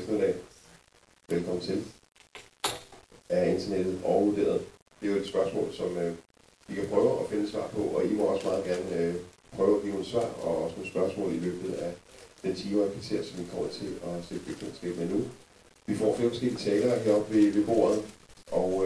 eftermiddag. Velkommen til. Er internettet overvurderet? Det er jo et spørgsmål, som vi kan prøve at finde svar på, og I må også meget gerne prøve at give nogle svar og også nogle spørgsmål i løbet af den time og kvarter, som vi kommer til at sætte bekendtskab med nu. Vi får flere forskellige talere heroppe ved bordet, og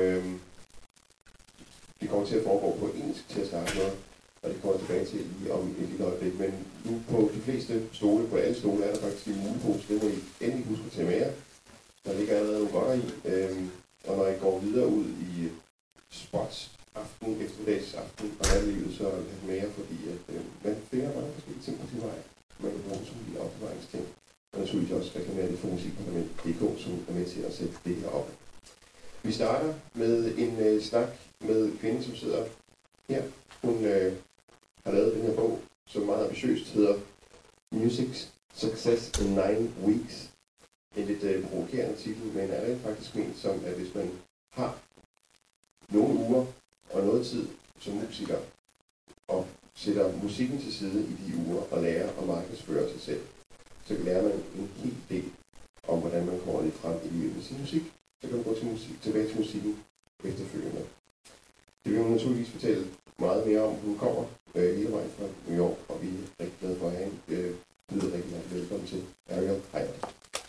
det kommer til at foregå på engelsk til at starte med, og det kommer tilbage til lige om et lille øjeblik. Men nu på de fleste stole, på alle stole, er der faktisk en mulepose. Det må I endelig huske at tage med jer. Der ligger allerede nogle godter i. Og når I går videre ud i spots, aften, eftermiddagsaften og nattelivet, så er det med jer, fordi at, man finder mange forskellige ting på sin vej. Man kan bruge som lille opbevaringsting. Og naturligvis også reklamere det for musikparlament.dk, som er med til at sætte det her op. Vi starter med en snak med kvinden, som sidder her. Hun har lavet den her bog, som meget ambitiøst hedder Music Success in 9 Weeks. En lidt provokerende titel, men er rent faktisk ment som, at hvis man har nogle uger og noget tid som musiker, og sætter musikken til side i de uger og lærer at markedsføre sig selv, så lærer man en hel del om, hvordan man kommer lidt frem i livet med sin musik. Så kan man gå tilbage til musikken efterfølgende. Det vil hun naturligvis fortælle meget mere om. Hun kommer hele vejen fra New York, og vi er rigtig glade for at have hende. Byder rigtig meget velkommen til Ariel Hyatt.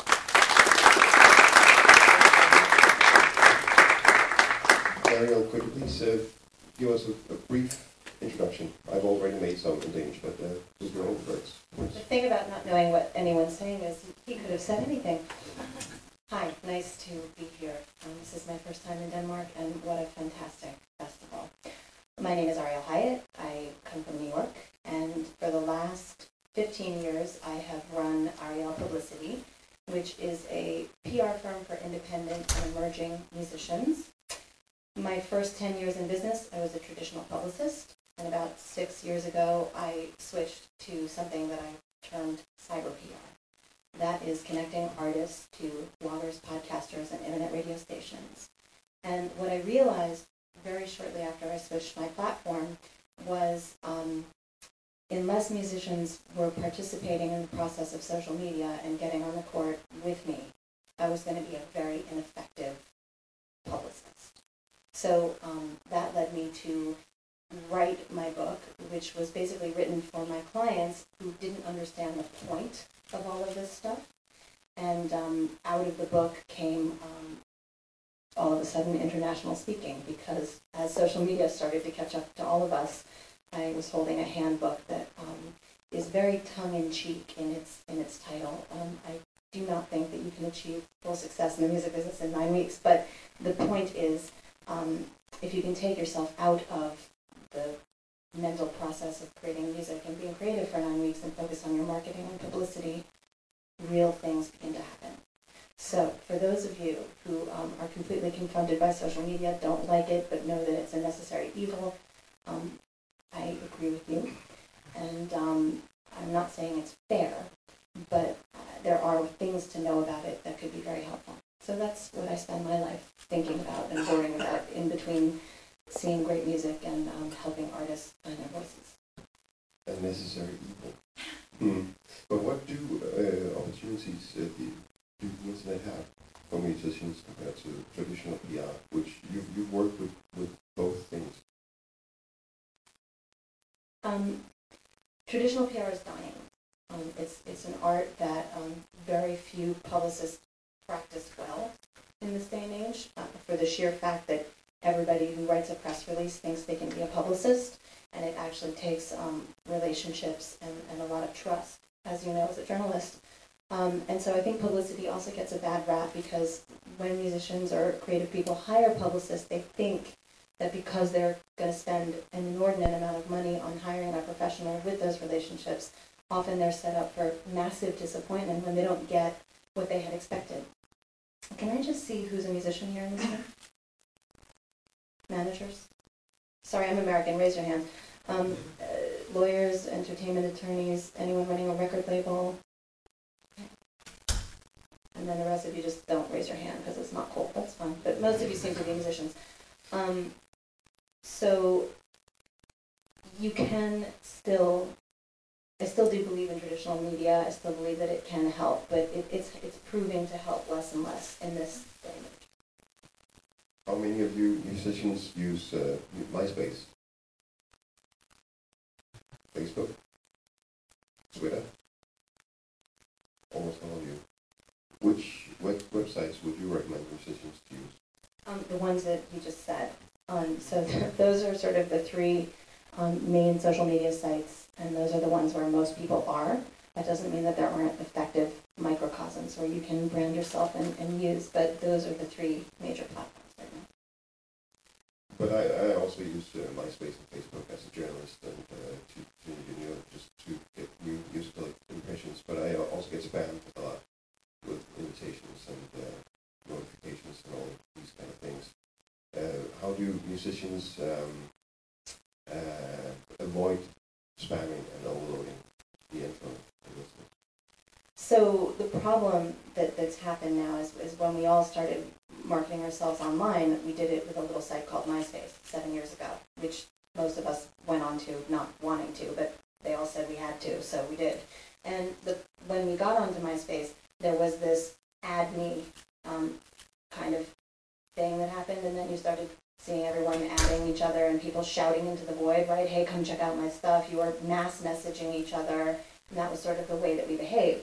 Ariel, could you please give us a brief introduction? I've already made some in Danish, but with your own words. The thing about not knowing what anyone's saying is he could have said anything. Hi, nice to be here. This is my first time in Denmark, and what a fantastic festival. My name is Ariel Hyatt. I come from New York, and for the last 15 years, I have run Ariel Publicity, which is a PR firm for independent and emerging musicians. My first 10 years in business, I was a traditional publicist, and about 6 years ago, I switched to something that I termed cyber PR. That is connecting artists to bloggers, podcasters, and internet radio stations. And what I realized very shortly after I switched my platform was unless musicians were participating in the process of social media and getting on the court with me, I was going to be a very ineffective publicist. So that led me to write my book, which was basically written for my clients who didn't understand the point of all of this stuff. And out of the book came all of a sudden international speaking, because as social media started to catch up to all of us, I was holding a handbook that is very tongue-in-cheek in its title. I do not think that you can achieve full success in the music business in 9 weeks, but the point is, if you can take yourself out of the mental process of creating music and being creative for 9 weeks and focus on your marketing and publicity, real things begin to happen. So for those of you who are completely confronted by social media, don't like it, but know that it's a necessary evil, I agree with you. And I'm not saying it's fair, but there are things to know about it that could be very helpful. So that's what I spend my life thinking about and worrying about in between seeing great music and helping artists find their voices. A necessary evil. But what do opportunities do the internet have for musicians compared to traditional PR, which you've worked with both things? Traditional PR is dying. It's an art that very few publicists practice well in this day and age, for the sheer fact that everybody who writes a press release thinks they can be a publicist, and it actually takes relationships and a lot of trust, as you know, as a journalist. And so I think publicity also gets a bad rap, because when musicians or creative people hire publicists, they think that because they're going to spend an inordinate amount of money on hiring a professional with those relationships, often they're set up for massive disappointment when they don't get what they had expected. Can I just see who's a musician here in this room? Managers? Sorry, I'm American, raise your hand. Lawyers, entertainment attorneys, anyone running a record label? And then the rest of you just don't raise your hand because it's not cool, that's fine. But most of you seem to be musicians. So you can still I still do believe in traditional media. I still believe that it can help, but it's proving to help less and less in this day and age. How many of you musicians use MySpace, Facebook, Twitter? Almost all of you. Which websites would you recommend musicians to use? The ones that you just said. So those are sort of the three main social media sites, and those are the ones where most people are. That doesn't mean that there aren't effective microcosms where you can brand yourself and use, but those are the three major platforms right now. But I also use MySpace and Facebook as a journalist and just to get new musical impressions. But I also get spammed a lot with invitations and notifications and all these kind of things. How do musicians avoid spamming and overloading the info? So the problem that's happened now is when we all started marketing ourselves online, we did it with a little site called MySpace 7 years ago, which most of us went on to not wanting to, but they all said we had to, so we did. And when we got onto MySpace, there was this add me kind of thing that happened, and then you started seeing everyone adding each other and people shouting into the void, right? Hey, come check out my stuff. You were mass messaging each other, and that was sort of the way that we behaved.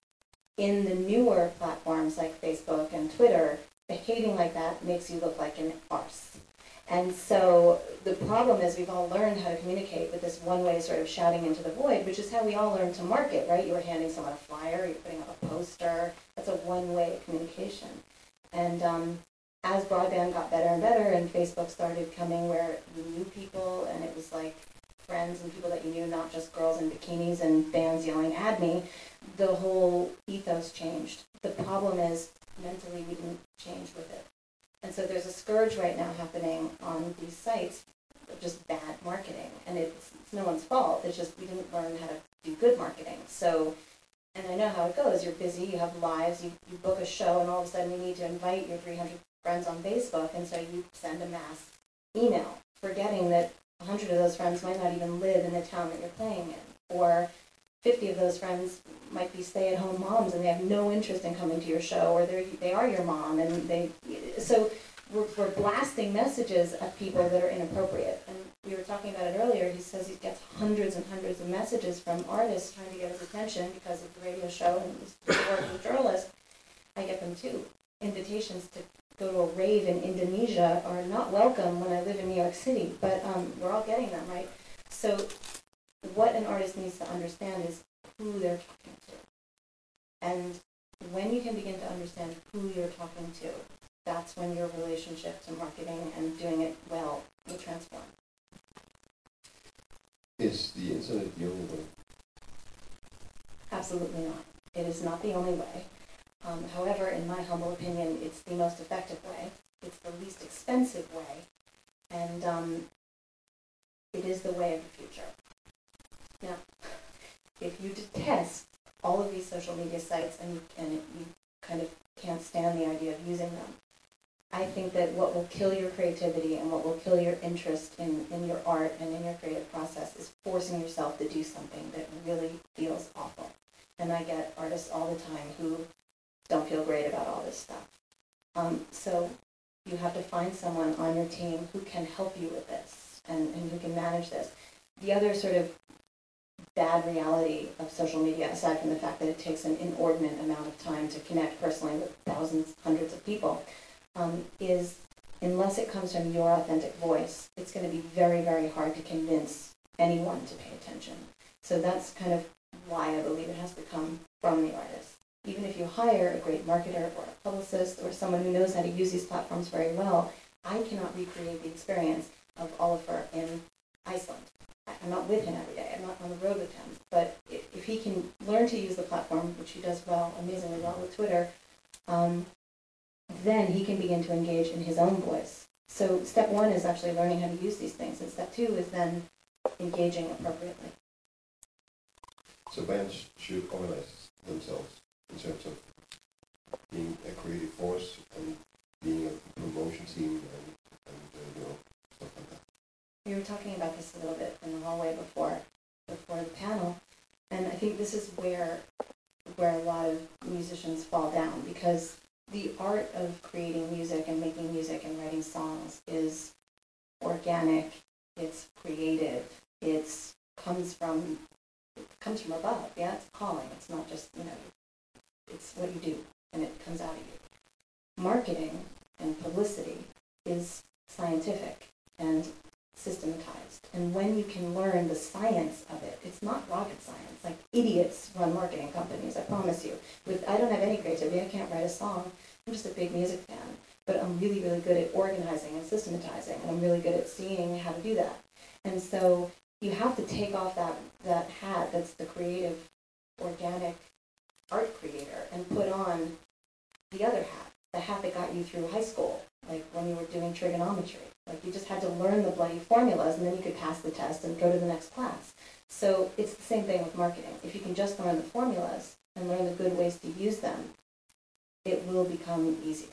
In the newer platforms like Facebook and Twitter, behaving like that makes you look like an arse. And so the problem is we've all learned how to communicate with this one-way sort of shouting into the void, which is how we all learned to market, right? You were handing someone a flyer, you're putting up a poster. That's a one-way communication. And as broadband got better and better and Facebook started coming where you knew people and it was like friends and people that you knew, not just girls in bikinis and fans yelling "add me," the whole ethos changed. The problem is mentally we didn't change with it. And so there's a scourge right now happening on these sites of just bad marketing. And it's no one's fault. It's just we didn't learn how to do good marketing. So, and I know how it goes. You're busy, you have lives, you book a show, and all of a sudden you need to invite your 300 friends on Facebook, and so you send a mass email, forgetting that 100 of those friends might not even live in the town that you're playing in, or 50 of those friends might be stay-at-home moms and they have no interest in coming to your show, or they are your mom, and so we're blasting messages at people that are inappropriate. And we were talking about it earlier. He says he gets hundreds and hundreds of messages from artists trying to get his attention because of the radio show and his work as a journalist. I get them too. Invitations to go to a rave in Indonesia are not welcome when I live in New York City, but we're all getting them, right? So what an artist needs to understand is who they're talking to. And when you can begin to understand who you're talking to, that's when your relationship to marketing and doing it well will transform. Is the internet the only way? Absolutely not. It is not the only way. However, in my humble opinion, it's the most effective way. It's the least expensive way. And it is the way of the future. Now, if you detest all of these social media sites and you kind of can't stand the idea of using them, I think that what will kill your creativity and what will kill your interest in your art and in your creative process is forcing yourself to do something that really feels awful. And I get artists all the time who don't feel great about all this stuff. So you have to find someone on your team who can help you with this and who can manage this. The other sort of bad reality of social media, aside from the fact that it takes an inordinate amount of time to connect personally with thousands, hundreds of people, is unless it comes from your authentic voice, it's going to be very, very hard to convince anyone to pay attention. So that's kind of why I believe it has to come from the artist. Even if you hire a great marketer or a publicist or someone who knows how to use these platforms very well, I cannot recreate the experience of Oliver in Iceland. I'm not with him every day. I'm not on the road with him. But if he can learn to use the platform, which he does well, amazingly well with Twitter, then he can begin to engage in his own voice. So step one is actually learning how to use these things, and step two is then engaging appropriately. So bands should organize themselves in terms of being a creative force and being a promotion team and stuff like that. We were talking about this a little bit in the hallway before the panel. And I think this is where a lot of musicians fall down, because the art of creating music and making music and writing songs is organic, it's creative, it's comes from above. Yeah, it's calling. It's not just, it's what you do and it comes out of you. Marketing and publicity is scientific and systematized. And when you can learn the science of it, it's not rocket science. Like, idiots run marketing companies, I promise you. I don't have any creativity. I can't write a song. I'm just a big music fan. But I'm really, really good at organizing and systematizing, and I'm really good at seeing how to do that. And so you have to take off that hat that's the creative, organic art creator, and put on the other hat, the hat that got you through high school, like when you were doing trigonometry. Like, you just had to learn the bloody formulas, and then you could pass the test and go to the next class. So it's the same thing with marketing. If you can just learn the formulas and learn the good ways to use them, it will become easier.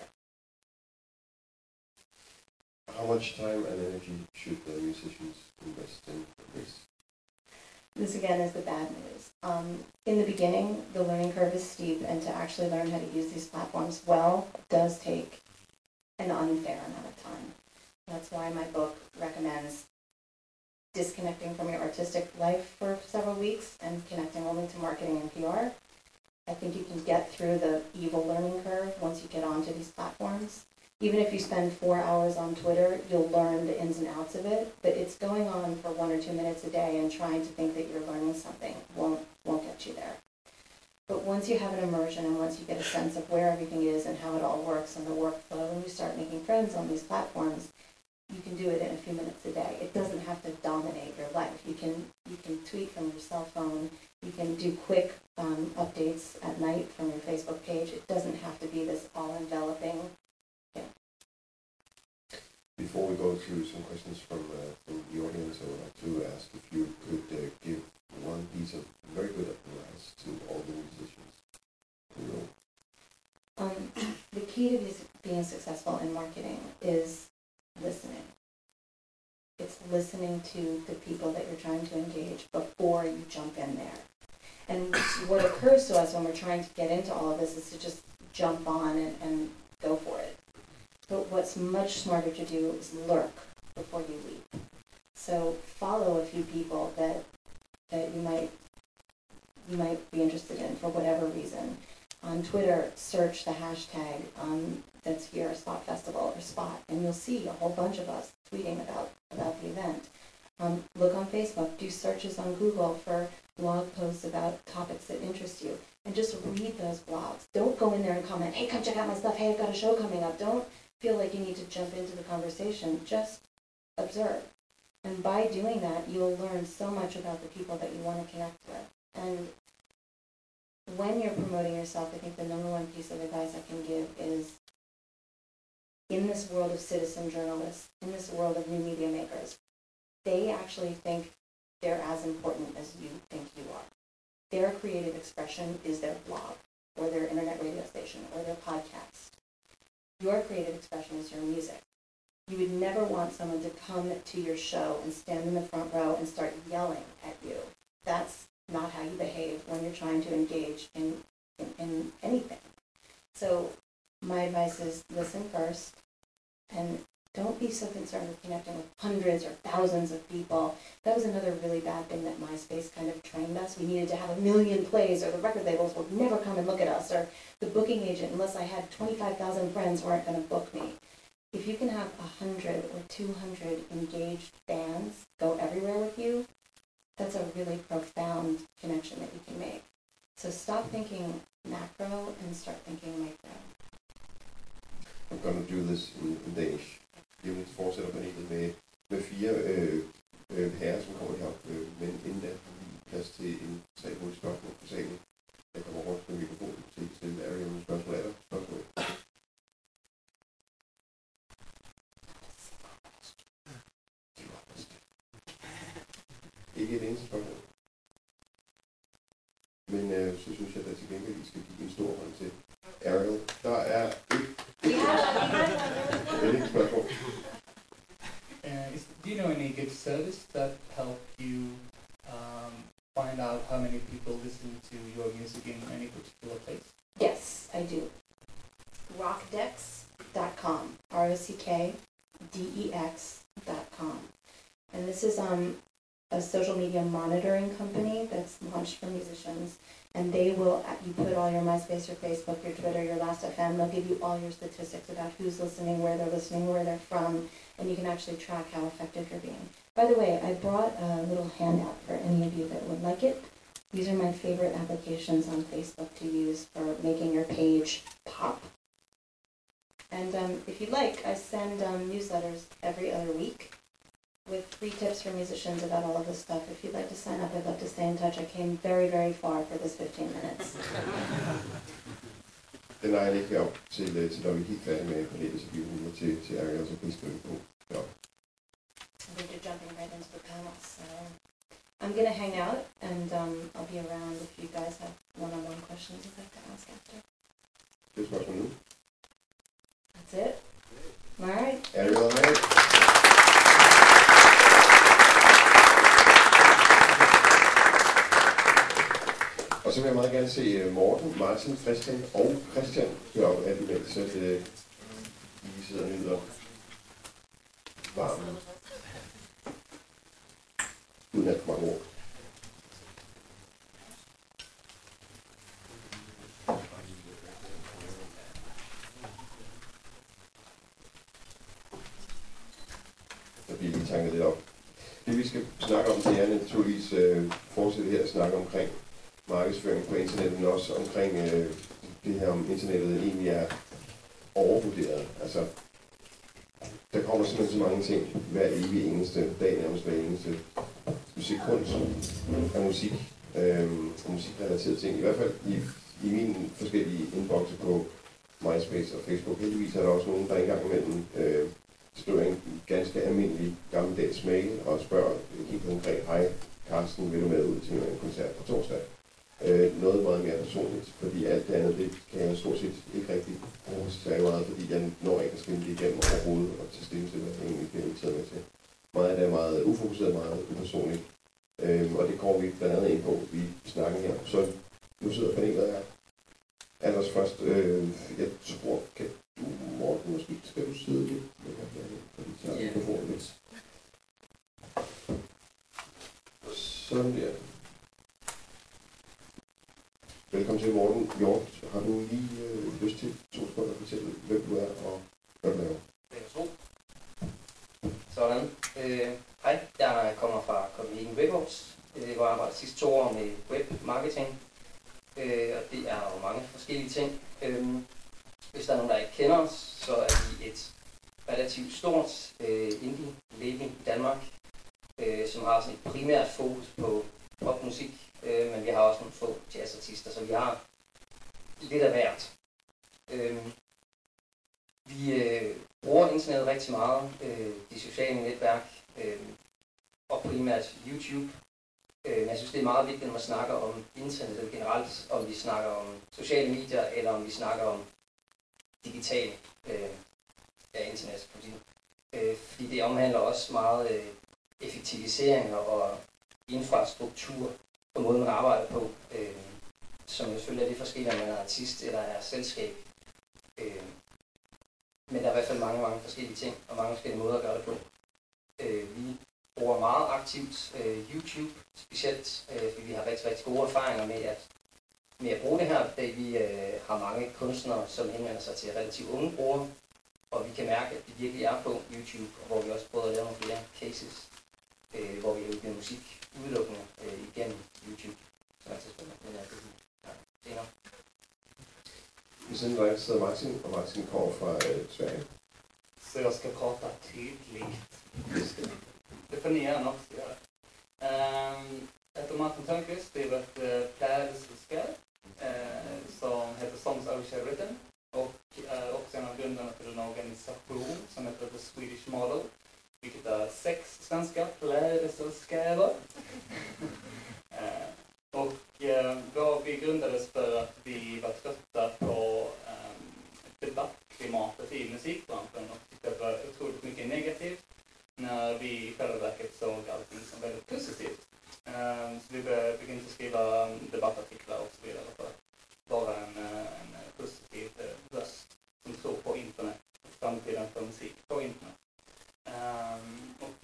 How much time and energy should the musicians invest in this? This again is the bad news. In the beginning, the learning curve is steep, and to actually learn how to use these platforms well does take an unfair amount of time. That's why my book recommends disconnecting from your artistic life for several weeks and connecting only to marketing and PR. I think you can get through the evil learning curve once you get onto these platforms. Even if you spend 4 hours on Twitter, you'll learn the ins and outs of it, but it's going on for 1 or 2 minutes a day and trying to think that you're learning something won't get you there. But once you have an immersion and once you get a sense of where everything is and how it all works and the workflow, and you start making friends on these platforms, you can do it in a few minutes a day. It doesn't have to dominate your life. You can tweet from your cell phone. You can do quick updates at night from your Facebook page. It doesn't have to be this all-enveloping. Before we go to some questions from the audience, I would like to ask if you could give one piece of very good advice to all the musicians. The key to being successful in marketing is listening. It's listening to the people that you're trying to engage before you jump in there. And what occurs to us when we're trying to get into all of this is to just jump on and go for it. But what's much smarter to do is lurk before you leap. So follow a few people that you might be interested in for whatever reason. On Twitter, search the hashtag that's here, Spot Festival or Spot, and you'll see a whole bunch of us tweeting about the event. Look on Facebook, do searches on Google for blog posts about topics that interest you, and just read those blogs. Don't go in there and comment, hey, come check out my stuff, hey, I've got a show coming up. Don't feel like you need to jump into the conversation. Just observe. And by doing that, you'll learn so much about the people that you want to connect with. And when you're promoting yourself, I think the number one piece of advice I can give is, in this world of citizen journalists, in this world of new media makers, they actually think they're as important as you think you are. Their creative expression is their blog, or their internet radio station, or their podcast. Your creative expression is your music. You would never want someone to come to your show and stand in the front row and start yelling at you. That's not how you behave when you're trying to engage in anything. So my advice is listen first, and don't be so concerned with connecting with hundreds or thousands of people. That was another really bad thing that MySpace kind of trained us. We needed to have 1 million plays, or the record labels would never come and look at us, or the booking agent, unless I had 25,000 friends, weren't going to book me. If you can have 100 or 200 engaged fans go everywhere with you, that's a really profound connection that you can make. So stop thinking macro and start thinking micro. I'm going to do this in Danish. Jeg vil fortsætte op med 4 herrer, som kommer herop, men inden da har vi plads til en 3 hurtige spørgsmål på salen. Jeg kommer rundt med mikrofonen til at stille Ariel nogle spørgsmål. Er der spørgsmål? Ikke et eneste spørgsmål. Men så synes jeg, at til gengæld, I skal give en stor hånd til Ariel. Der er et spørgsmål. Do you know any good service that help you find out how many people listen to your music in any particular place? Yes, I do. Rockdex.com. ROCKDEX.com. And this is a social media monitoring company that's launched for musicians. And they will, you put all your MySpace, your Facebook, your Twitter, your Last.fm, they'll give you all your statistics about who's listening, where they're from, and you can actually track how effective you're being. By the way, I brought a little handout for any of you that would like it. These are my favorite applications on Facebook to use for making your page pop. And if you'd like, I send newsletters every other week with free tips for musicians about all of this stuff. If you'd like to sign up, I'd love to stay in touch. I came very, very far for this 15 minutes. Den er ikke op til når vi er helt færdige med panelet, så bliver vi til Ariel og prisbøger på. Ja. We're jumping right into the panel, so I'm going to hang out, and I'll be around if you guys have one-on-one questions you'd like to ask after. Det er spørgsmål nu. That's it. All right. Ariel, hej. Og så vil jeg meget gerne se Morten, Martin, Christian og Christian gøre af imens, at I sidder og nyder varmen. Uden at mange ord. Der bliver lige tanket lidt op. Det vi skal snakke om, det er naturligvis fortsætte her at snakke omkring markedsføring på internettet, men også omkring det her om internettet egentlig er overvurderet. Altså, der kommer simpelthen så mange ting hver evig eneste dag, nærmest hver eneste sekund af musik og musikrelaterede ting. I hvert fald i mine forskellige inboxer på MySpace og Facebook. Heldigvis er der også nogen, der engang imellem skriver en ganske almindelig gammeldags mail og spørger helt konkret, hej Carsten, vil du med ud til en koncert på torsdag? Noget meget mere personligt, fordi alt det andet, det kan jeg stort set ikke rigtig bruge særlig meget, fordi jeg når ikke at skrive det igennem overhovedet og tage stilling til, hvad jeg egentlig bliver inviteret med til. Meget af det er meget ufokuseret, meget upersonligt, og det går vi blandt andet ind på i snakken her. Så nu sidder panelet her. Allers først, jeg tror, kan du, Morten, måske skal du sidde lidt længere herinde, fordi du tager mikrofonen lidt. Sådan der. Velkommen til, Morten Hjort. Har du lige lyst til 2 sekunder at fortælle, hvem du er og hvad du laver? Værsgo. Sådan. Hej, jeg kommer fra Copenhagen Records, hvor jeg arbejder de sidste 2 år med webmarketing. Og det er jo mange forskellige ting. Hvis der er nogen, der ikke kender os, så er vi et relativt stort indie-label i Danmark, som har sådan et primært fokus på popmusik, men vi har også nogle få jazzartister, så vi har lidt af hvert. Vi bruger internettet rigtig meget, de sociale netværk og primært YouTube. Men jeg synes, det er meget vigtigt, når man snakker om internettet generelt, om vi snakker om sociale medier, eller om vi snakker om digital internet. Fordi det omhandler også meget effektivisering og infrastruktur på måden, man arbejder på, som jo selvfølgelig er lidt forskelligt, om man er artist eller er selskab. Men der er i hvert fald mange forskellige ting, og mange forskellige måder at gøre det på. Vi bruger meget aktivt YouTube, specielt fordi vi har rigtig gode erfaringer med at bruge det her, da vi har mange kunstnere, som henvender sig til relativt unge brugere, og vi kan mærke, at de virkelig er på YouTube, og hvor vi også prøver at lave nogle flere cases, hvor vi har udgivet musik udelukkende igennem YouTube. Så er det senere. I sådan en sidder Martin, og Martin kommer fra Sverige. Så jag ska prata tydligt. Det får ni gärna också göra. Jag heter Martin Törnqvist, driver ett klädselskap som heter Songs Ocean Rhythm och är också en av grundarna till en organisation som heter The Swedish Model, vilket är 6 svenska klädselskap. Och vi grundades för att vi var trötta på debattklimatet i musikbranschen och tyckte att det var otroligt mycket negativt när vi i själva verket såg allting som väldigt positivt. Så vi började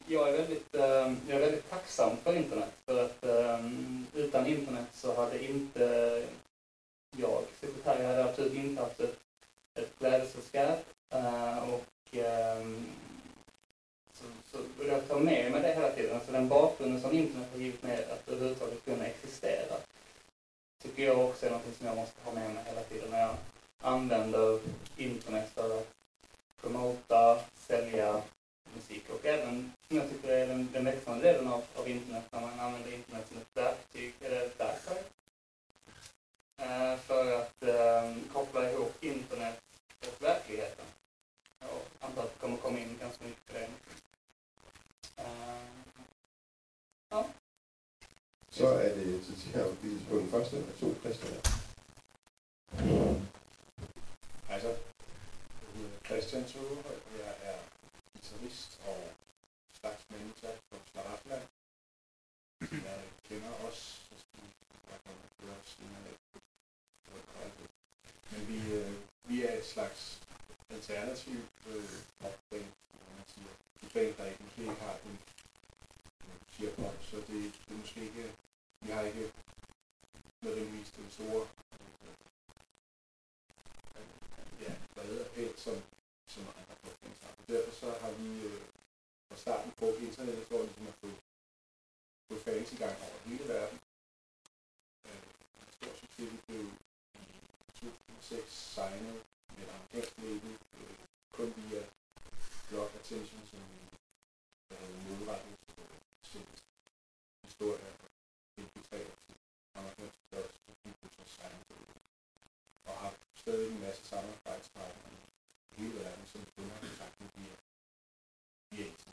jag är väldigt tacksam för internet. För att utan internet så hade inte jag suttit här. Jag hade absolut inte haft ett klädselskap. Så jag tar med mig det hela tiden. Alltså den bakgrunden som internet har givit mig att överhuvudtaget kunna existera. Tycker jag också är något som jag måste ha med mig hela tiden när jag använder internet för att promota, sälja musik. Och även, som jag tycker är den växande delen av internet, när man använder internet som ett verktyg, eller ett verktyg. För att koppla ihop internet och verkligheten. Jag antar att det kommer komma in ganska mycket på det. Ja. Så er det til at blive på den første af 2 Christian. Altså, Christian Tøvehøj, og jeg er guitarist og slags manager på Slaraffenland. Jeg kender også, men vi er et slags alternativ popband, man siger. Et band, der måske ikke har en cheerpop, så det er måske ikke, vi har ikke nødvendigvis den store brede appeal som andre popbands har. Derfor så har vi fra starten brugt internettet for ligesom at få fans i gang over hele verden. En stor succes, vi blev i 2006 signet med et amerikansk label, kun via Rock Attention, som havde modrettet sin historie og MP3 til amerikansk blog, så vi blev så signet og har stadig en masse samarbejdspartnere i hele verden, som vi kun har kontakt med via internet.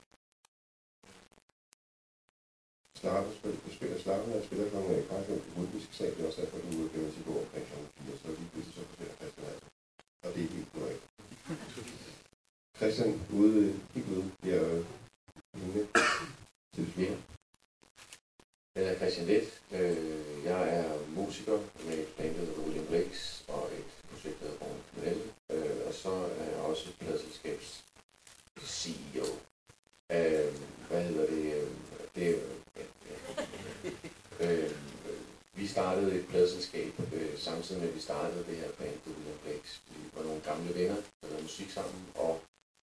Slaraffenland spiller kl. 5 i rytmisk sal, det er også derfor, du udgiver til gå omkring kl. 4, så lige pludselig så forsvinder Christian altså. Og det er helt korrekt. Christian, helt ude, bliver med til flere. Jeg hedder Christian Leth. Jeg er musiker med bandet William Blakes og et projekt, der hedder Born Kriminelle. Og så er jeg også pladselskabs CEO. Vi startede et pladselskab samtidig med, at vi startede det her band, William Blakes. Vi var nogle gamle venner, der lavede musik sammen, og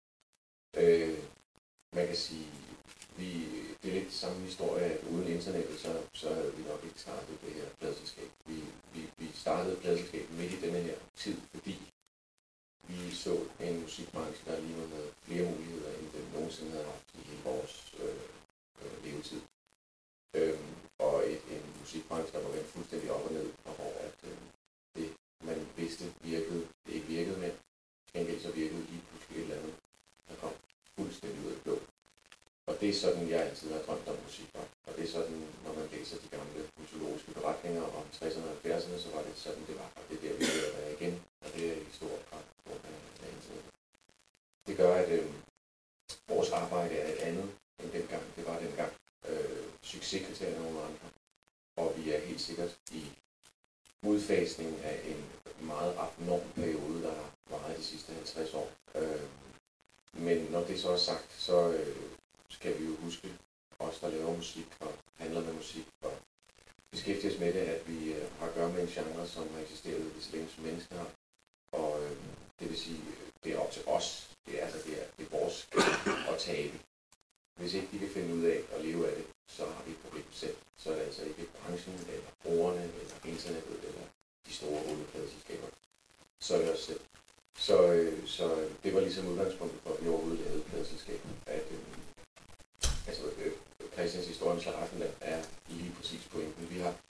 man kan sige, det er lidt samme historie, at uden internettet, så havde vi nok ikke startet det her pladselskab. Vi startede pladselskabet midt i denne her tid, fordi vi så en musikbranche, der lige havde flere muligheder, end den nogensinde havde haft i hele vores levetid. Og en musikbranche, der var vendt fuldstændig op og ned, og hvor at det, man vidste, virkede, det ikke virkede mere. Gengæld så virkede lige pludselig et eller andet, der kom fuldstændig ud af det blå. Og det er sådan, jeg altid har drømt om musik var. Og det er sådan, når man læser de gamle mytologiske beretninger om 60'erne og 70'erne, så var det sådan, det var. Og det er der, vi vil være igen. Og det er i stor grad på internet. Det gør, at vores arbejde er et andet end dengang. Det var dengang succeskriterier nogle andre. Og vi er helt sikkert i udfasning af en meget abnorm periode, der har varet de sidste 50 år. Men når det så er sagt, så skal vi jo huske os, der laver musik og handler med musik og beskæftiger os med det, at vi har at gøre med en genre, som har eksisteret lige så længe som mennesker har. Og det vil sige, det er op til os. Det er vores at tabe. Hvis ikke de kan finde ud af at leve af det, så har vi et problem selv. Så er det altså ikke branchen, eller brugerne, eller internettet, eller de store oliepladeselskaber. Så er det os selv. Så det var ligesom udgangspunktet for, at vi overhovedet lavede pladeselskabet. At Christians historie om Slaraffenland er lige præcis pointen. Vi har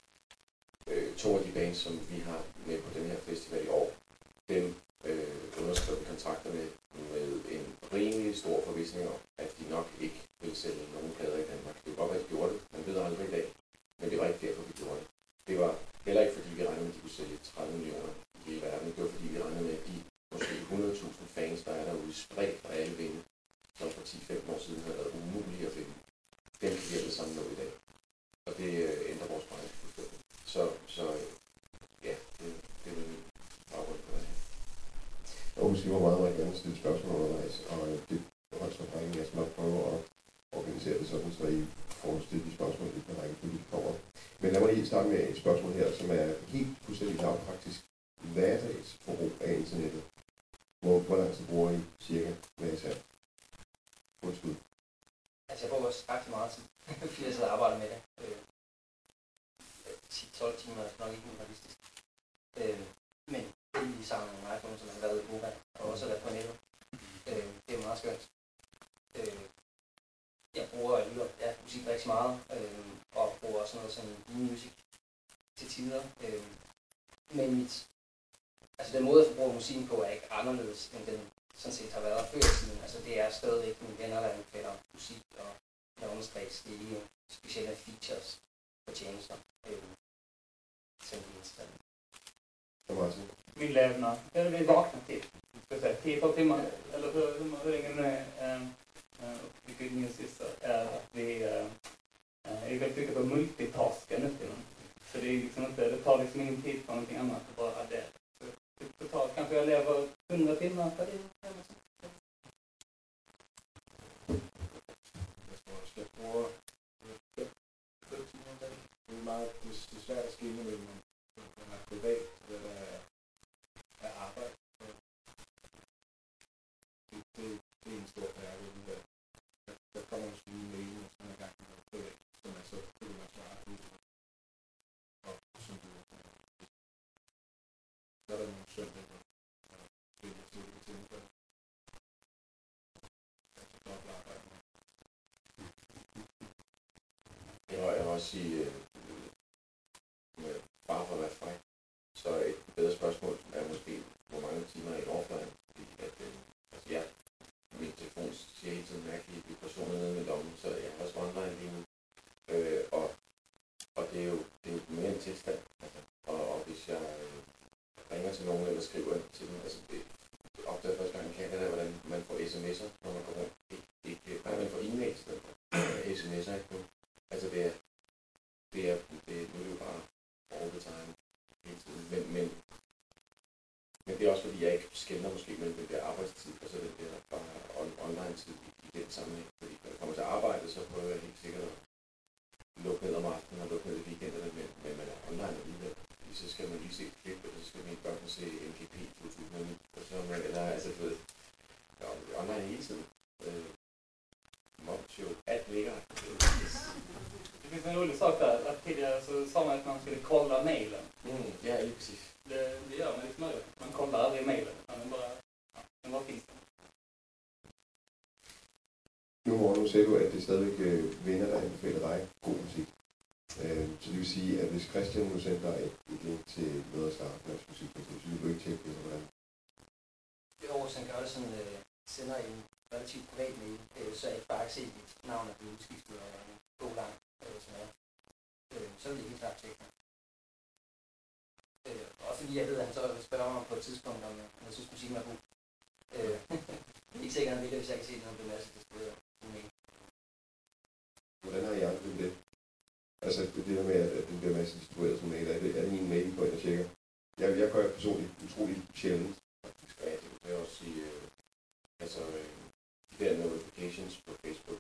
2 af de bands, som vi har med på den her festival i år. Dem underskrev vi kontrakter med en rimelig stor forvisning om, at de nok ikke vil sælge nogen plader i Danmark. Det var godt, at de gjorde det. Man ved aldrig i dag. Men det var ikke derfor, vi gjorde det. Det var heller ikke, fordi vi regnede med, at de kunne sælge 30 millioner i hele verden. Det var, fordi vi regnede med, at de måske 100.000 fans, der er derude spredt fra alle vinde, som for 10-15 år siden havde været umulige at finde. Dem kan vi alle sammen nå i dag. Og det ændrer vores branche fuldstændig. Så ja, det er min baggrund på det her. Og måske var meget gerne stille spørgsmål undervejs, og det holdt så bare ikke organiserer det sådan, så I får stillet de spørgsmål, I kan række politisk over. Men lad mig lige starte med et spørgsmål her, som er helt fuldstændig lavpraktisk. Hverdagsforbrug af internettet. Hvor lang tid bruger I cirka hver især? Undskyld. Altså jeg bruger også rigtig meget tid, fordi jeg sidder og arbejder med det. 10-12 timer er nok ikke realistisk. Men det er lige sammen med en iPhone, som har været i Europa, og også har været på nettet. Det er meget skønt. Jeg bruger musik rigtig meget, og bruger også noget som music til tider. Men den måde, jeg forbruger musikken på, er ikke anderledes, end den sådan set har været før i tiden. Altså det er stadigvæk mine venner, der anbefaler musik og navnestræks. Det er ikke specielle features på tjenester. Min levnad, eller vi vaknar till. Ska säga 10-12 timmar, eller hur länge nu är vilket min syster är att vi är väldigt mycket på multitaska nu till dem. Så det är liksom inte, det tar liksom ingen tid för någonting annat, bara det. Så totalt kanske jag lever 100 timmar per dygn. Jeg bruger 5 timer om dagen. Det er meget svært at skille mellem, når man er privat, hvad der er arbejde. Det er en stor færdig. Der kommer måske lige mail, og sådan en gang med noget privat, som er så kunne man svare ud. Og som du så er der nogle søndag, hvor det er til det til for. Altså dobbelt arbejde. Jeg vil også sige, bare for at være fræk, så et bedre spørgsmål er måske, hvor mange timer i offline, fordi at, min telefon siger hele tiden mærkelige vibrationer nede med lommen, så jeg har også online lige nu. Og det er jo mere en tilstand, altså. Og hvis jeg ringer til nogen eller skriver til dem, altså det opdager første gang i Canada, hvordan man får sms'er, når man går rundt. Ikke bare man får e-mails, der sms'er ikke nu. Altså det er nu er det jo bare all the time hele tiden. Men det er også fordi, jeg ikke skelner måske mellem den der arbejdstid og så den der bare online-tid i den sammenhæng. Fordi når jeg kommer til arbejde, så prøver jeg helt sikkert at lukke ned om aftenen og lukke ned i weekenderne, men man er online alligevel. Fordi så skal man lige se et klip, eller så skal mine børn se MGP 2009, og så man, eller altså du ved, online hele tiden. Mobshow, alt ligger. Det finns en rolig sak där, att tidigare så sa man att man skulle kolla mejlen. Ja, precis. Det gör man liksom aldrig. Man kollar aldrig mejlen, den bara finns där. Nu ser du, at det stadigvæk venner, der anbefaler dig god musik. Så det vil sige, at hvis Christian nu sender dig et link til noget at starte med musik, så vil du ikke tjekke det, eller hvordan? Jo, så han gør det sådan, sender en relativt privat mail, så jeg ikke bare kan se mit navn er blevet udskiftet og en god lang, sådan noget. Så vil jeg helt klart tjekke det. Og fordi jeg ved, at han så spørger mig på et tidspunkt, om jeg synes musikken er god. Det er ikke sikkert, at han vil, hvis jeg kan se, at han bliver masset til steder. Hvordan har I andre det? Altså det der med, at den bliver masse distribueret som mail, er det en mail, I går ind og tjekker? Jeg gør personligt utroligt sjældent. Faktisk, ja, det vil jeg også sige, de der notifications på Facebook,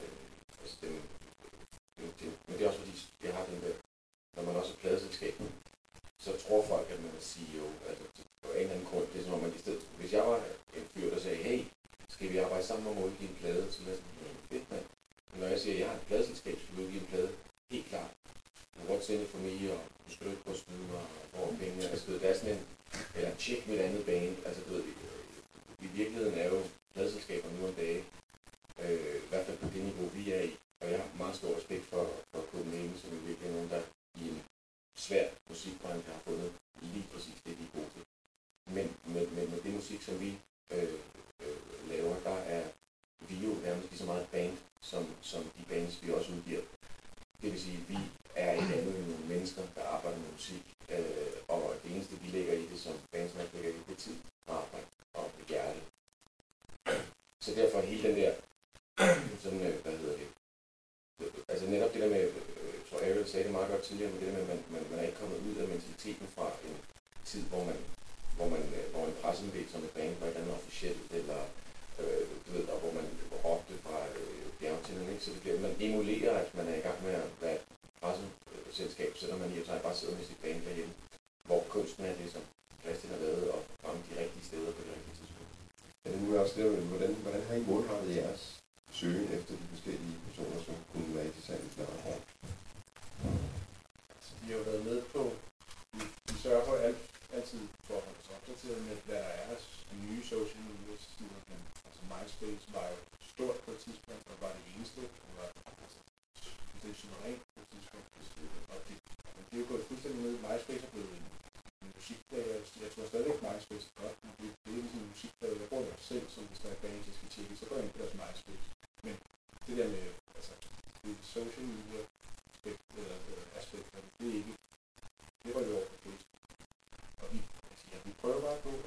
men det er også fordi, jeg har den der, når man også er pladeselskab, så tror folk, at man er CEO, altså på en eller anden grund, det er som om, at i stedet, hvis jeg var en fyr, der sagde, hey, skal vi arbejde sammen om at udgive en plade, så er det sådan, fedt mand. Men når jeg siger, at jeg har et pladeselskab, så skal vi udgive en plade, helt klart. What's in it for me, og du skal ikke poste nu, og hvor penge er, altså det er sådan en, eller tjek mit andet band, altså du ved, i virkeligheden er jo pladeselskaber nu om dage, i hvert fald på det niveau, vi er i, og jeg har meget stor respekt for Copenhagen, som i virkeligheden er nogen, der i en svær musikbranche har fundet lige præcis det, de er gode til. Men med det musik, som vi laver, der er vi jo nærmest lige så meget band, som de bands, vi også udgiver. Det vil sige, at vi er et andet end nogle mennesker, der arbejder med musik, og det eneste, vi lægger i det, som bands nok lægger i, det er tid og arbejde og hjerte. Så derfor hele den der, sådan, altså netop det der med, jeg tror Ariel sagde det meget godt tidligere, men det der med, at man er ikke kommet ud af mentaliteten fra en tid, hvor en pressemeddelelse som et band var ikke andet officielt, eller du ved, hvor man råbte fra bjerg Martin, ikke? Så det bliver, man emulerer, at man er i gang med at være et presseselskab, selvom man i og for sig bare sidder med sit band derhjemme, hvor kunsten er det, som Christian har lavet, og ramme de rigtige steder på det rigtige tidspunkt. Ja, nu er også det, hvordan har I målrettet jeres søgen efter de forskellige personer, som kunne være interessante i den rapport? Så vi har jo været med på, vi sørger for altid for at holde os opdateret med, hvad der er af nye social media sider. Men altså MySpace var jo stort på et tidspunkt, og var det eneste, og var det suverænt på et tidspunkt. Og det er jo gået fuldstændig ned. MySpace er blevet en musikplayer. Jeg tror stadigvæk, MySpace er godt, men det er ikke sådan en musikplayer. Jeg bruger det selv, som hvis der er bands, jeg skal tjekke, så går jeg ind på deres MySpace. Men det der med altså, det social media aspekter, det er ikke, det var jo over på Facebook. Og vi prøver bare på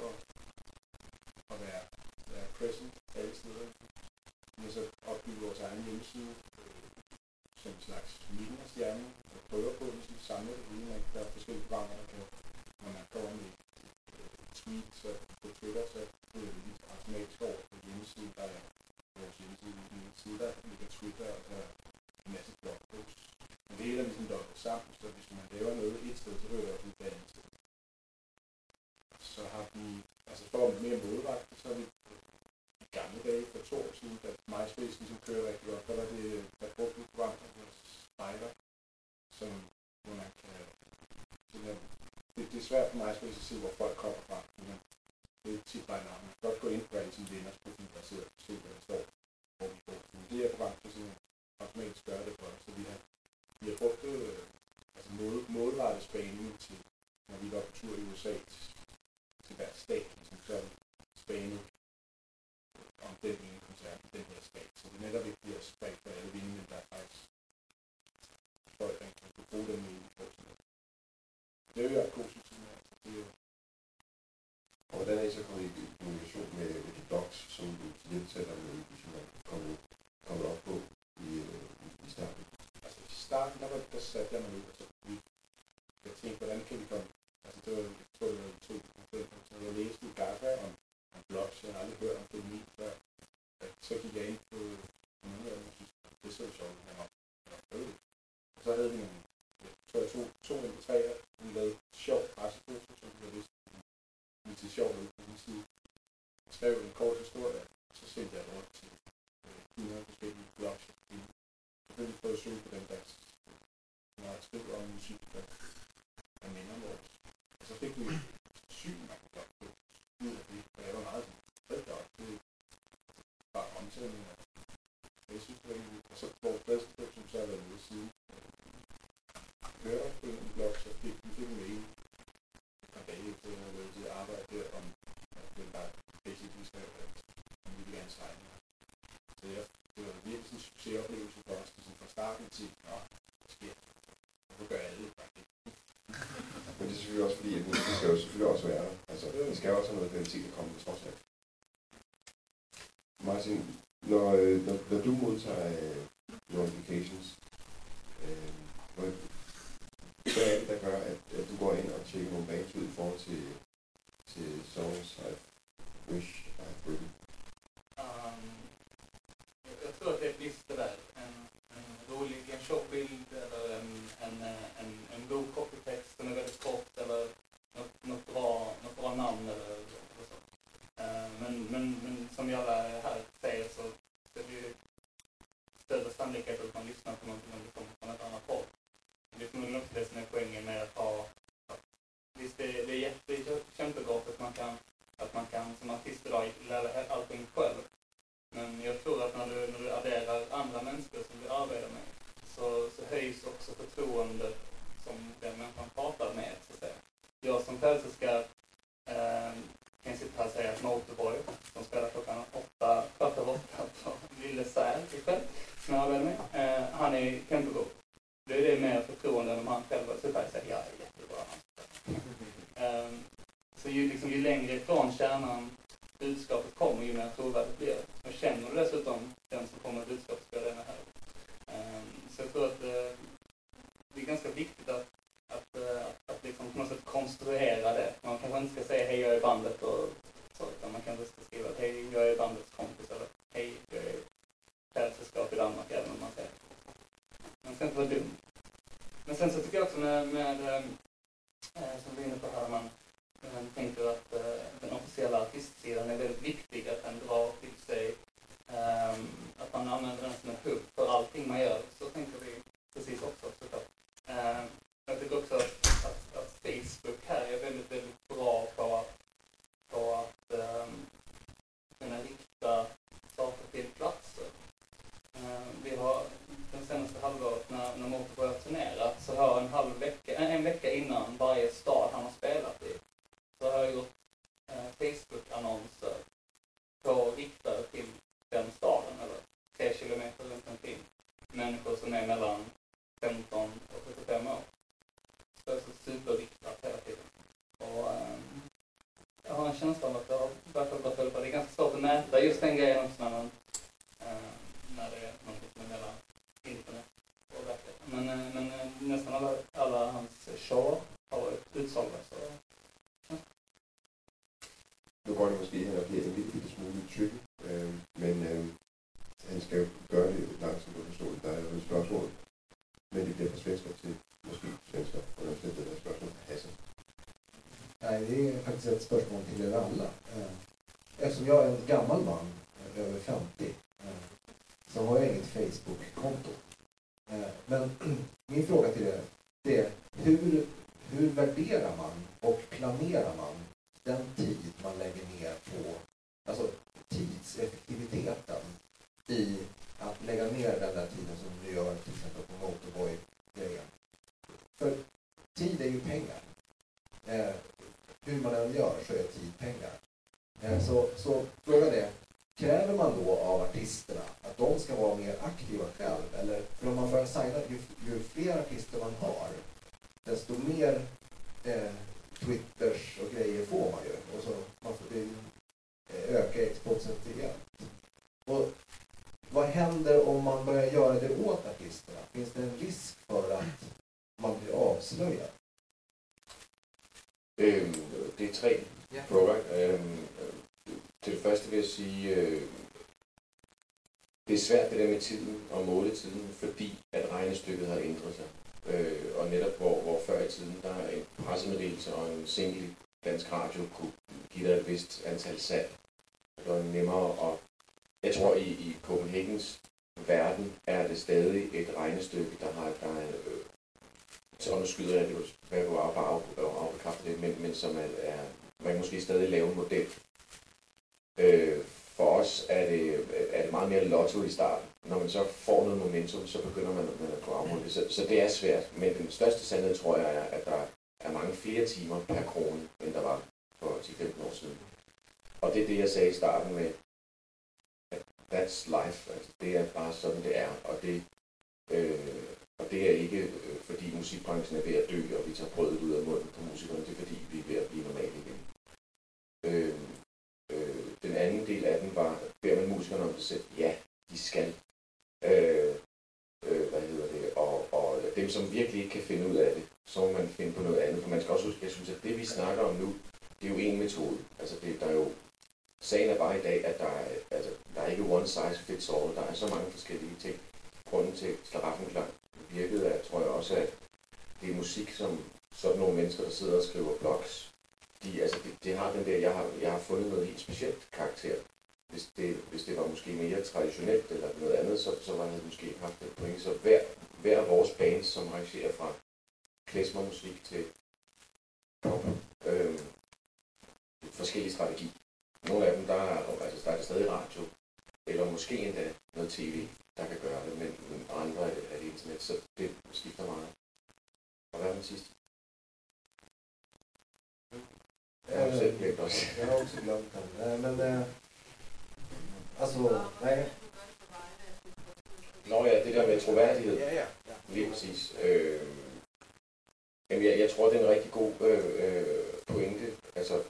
at være present alle steder. Vi har så opbygget vores egen hjemmeside som en slags mediestjerne, og prøver på at samle det hele. Der er forskellige programmer, der kan, når man kommer med tweet, så på Twitter, så bliver det lidt automatisk over på hjemmesiden. Der er vores hjemmeside, der ligger Twitter, og der er en masse blogposts. Men det hele er ligesom dobbelt sammen, så hvis man laver noget et sted, så hører det også et andet sted. Så har vi, altså for mere målret, så har vi i gamle dage for 2 år siden, da MySpace ligesom kører rigtig godt, der var det, der brugte et program, der hedder Spider, hvor man kan, det er svært for MySpace at se, hvor folk kommer fra, men det er tit bare navn. Man kan godt gå ind på alle sine venners profiler og sidde og se, hvad der står, hvor vi bor. Men det her program, så sådan automatisk gør det for os, så vi har brugt altså målrettet spaning til, når vi var på tur i USA, til hver stat, ligesom så spanet om den ene koncert i den her stat. Så det er netop ikke bliver spredt for alle vinde, men der er faktisk folk, der kan bruge den i forhold. Det er jo et god succes med, altså det er jo. Og hvordan er I så kommet i kommunikation med de blogs, som du hjælpsætter med, som er kommet op på i starten? Altså i starten, der satte jeg mig ud, og så jeg tænkte, hvordan kan vi komme, altså det var, jeg tror det var 2005, så jeg læste i GAFA om blogs, jeg har aldrig hørt om fænomen før. Så gik jeg ind på nogle af dem, og synes, det så sjovt, at jeg prøvede det. Og så havde vi nogle, jeg tror jeg to eller 3, vi lavede sjov pressefoto, som vi havde lyst til sjovt ud på den side. Jeg skrev en kort historie, og så sendte jeg rundt til 100 forskellige blogs. Selvfølgelig prøvede at søge på dem, der skriver om musik, der minder om vores. Og så fik vi sygt mange blog på ud af det, og jeg var meget fedt op. Det var omtælling, og jeg synes, det var egentlig. Og så vores pladskab, som så har været med siden, hørte på en blog, så fik vi en mail et par dage efter, at jeg havde været til at arbejde der, om den der basically skrev, at man ville gerne sejle. Så det var virkelig sådan en succesoplevelse for os, ligesom fra starten til, hvad sker? Hvorfor gør alle det bare det? Men det er selvfølgelig også fordi, at det skal jo selvfølgelig også være der. Altså, det skal jo også have noget kvalitet at komme med trods alt. Martin, når du modtager notifications, hvad er det, der gør, at du går ind og tjekker nogle bands ud i forhold til songs I've wished I've written? Jag tror att det är ett listerverk, en tjock bild eller en god copytext som är väldigt kort eller något bra namn eller så. Men som jag här säger så är det ju större sannolikhet att man lyssnar på någonting om det kommer från ett annat håll. Det är förmodligen också det som är poängen med att ha, visst det är jättegott att man kan som artist idag lära allting själv. Men jag tror att när du adderar andra människor som du arbetar med så höjs också förtroendet som den människan pratar med, så att säga. Jag som frälserska kan sitta här och säga att Motorboy, som spelar klockan 8 på Lille Sär ikväll, som jag arbetar med, han är tempogod. Det är det mer förtroende än om han själv sitter här och säger, ja, det är jättebra. Så ju längre ifrån kärnan budskapet kommer, ju mer trovärdigt blir det. Och känner du dessutom den som kommer med budskapet ska den här. Så jag tror att det är ganska viktigt att liksom på något sätt konstruera det. Man kanske inte ska säga hej, jag är bandet och så, utan man kanske ska skriva att hej, jag är bandets kompis eller hej, jag är frälserskap i Danmark. ska inte vara dum. Men sen så tycker jag också med som vi är inne på här, man tänker att den officiella artistsidan är väldigt viktig, att den drar till sig, att man använder den som en hubb för allting man gör. Så tänker vi precis också såklart. Jag tycker också att Facebook här är väldigt, väldigt bra på att kunna rikta saker till platser. Vi har den senaste halvåret när Motor började turnera, så har en vecka innan varje stad han har spelat i, så har jag gjort Facebook-annonser riktade till den staden, eller 3 kilometer runt omkring. Människor som är mellan 15 och 75 år. Så det är så superriktat hela tiden. Och jag har en känsla av att det har verkligen gått väldigt bra. Det är ganska svårt att mäta just den grejen också när det är någonting som är mellan internet och verkligheten. Men nästan alla hans show har varit utsålda. Så. Nu går det måske hen og bliver en lille smule tricky, men han skal jo gøre det langsomt og forståeligt. Der er jo et spørgsmål, men det bliver på svenska til måske svensker, og der er det spørgsmål på Hasse. Nej, det är faktiskt ett spörsmål till er alla. Eftersom jag är en gammal man, över 50, så har jag inget Facebook-konto. Men min fråga till er, det är hur värderar man och planerar man den tid man lägger ner på, alltså tidseffektiviteten i att lägga ner den där tiden som du gör till exempel på Motorboy-grejen. För tid är ju pengar. Hur man än gör så är tid pengar. Så frågan är, kräver man då av artisterna att de ska vara mer aktiva själv? Eller för om man börjar signa, ju fler artister man har, desto mer Twitters och grejer får man ju. Och så man får öka exponentiellt. Och vad händer om man börjar göra det åt artisterna? Finns det en risk för att man blir avslöjad? Det er 3 frågor. Til det første vil jeg sige, det er svært det der med tiden og måletiden, fordi at regnestykket har ændret sig. Og netop hvor før i tiden, der er en pressemeddelelse og en single i dansk radio kunne give dig et vist antal salg. Det var nemmere, og jeg tror i Copenhagens verden er det stadig et regnestykke, der er så nu skyder jeg, det var jo afbekræfte det, men som er, man kan måske stadig lave en model. For os er det meget mere lotto i starten. Når man så får noget momentum, så begynder man at gå afmåle det. Så det er svært, men den største sandhed tror jeg er, at der er mange flere timer per krone, end der var for 10-15 år siden. Og det er det, jeg sagde i starten med, at that's life. Altså, det er bare sådan, det er, og det er ikke fordi musikbranchen er ved at dø, og vi tager brødet ud af munden på musikerne, det er fordi vi er ved at blive normale igen. Den anden del af den var, beder man musikerne om det selv? Ja, de skal. Og dem, som virkelig ikke kan finde ud af det, så må man finde på noget andet. For man skal også huske, jeg synes, at det vi snakker om nu, det er jo en metode. Altså der er jo, sagen er bare i dag, at der er ikke one size fits all. Der er så mange forskellige ting. Grunden til Slaraffenklang virkede af, tror jeg også, at det er musik, som sådan nogle mennesker, der sidder og skriver blogs, det har den der, jeg har fundet noget helt specielt karakter. Hvis det var måske mere traditionelt eller noget andet, så var det måske ikke haft et point. Så hver af vores bands, som arrangerer fra klezmermusik til pop, forskellige strategi. Nogle af dem, der er det stadig radio, eller måske endda noget tv, der kan gøre det, men andre er det internet, så det skifter meget. Og hvad er den sidste? Jeg har selv glemt også. Jag har också glömt den. Men alltså, nej. Nå ja, det der med troværdighed. Ja. Lige præcis. Jamen, jeg tror, det er en rigtig god pointe. Altså,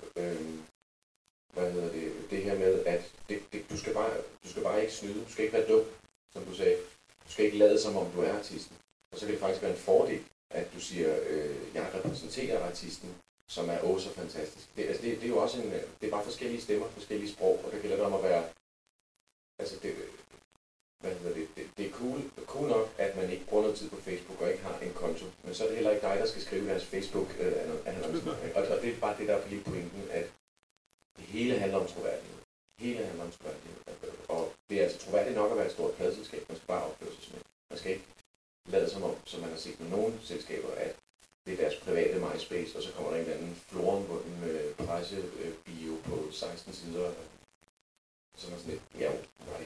det her med, at du skal bare ikke snyde. Du skal ikke være dum, som du sagde. Du skal ikke lade som om du er artisten. Og så kan det faktisk være en fordel, at du siger, jeg repræsenterer artisten, som er så fantastisk. Det er jo også det er bare forskellige stemmer, forskellige sprog, og det gælder om at være, altså det er cool nok, at man ikke bruger noget tid på Facebook og ikke har en konto, men så er det heller ikke dig, der skal skrive deres Facebook-annoncement. Og det er bare det, der er lige pointen, at det hele handler om troværdighed. Hele handler om troværdighed. Og det er altså troværdigt nok at være et stort pladeselskab. Man skal bare opføre sig som et. Man skal ikke lade som om, som man har set med nogle selskaber, at det er deres private MySpace, og så kommer der en eller anden florenbunden pressebio på 16 sider. Så man sådan lidt, ja, nej.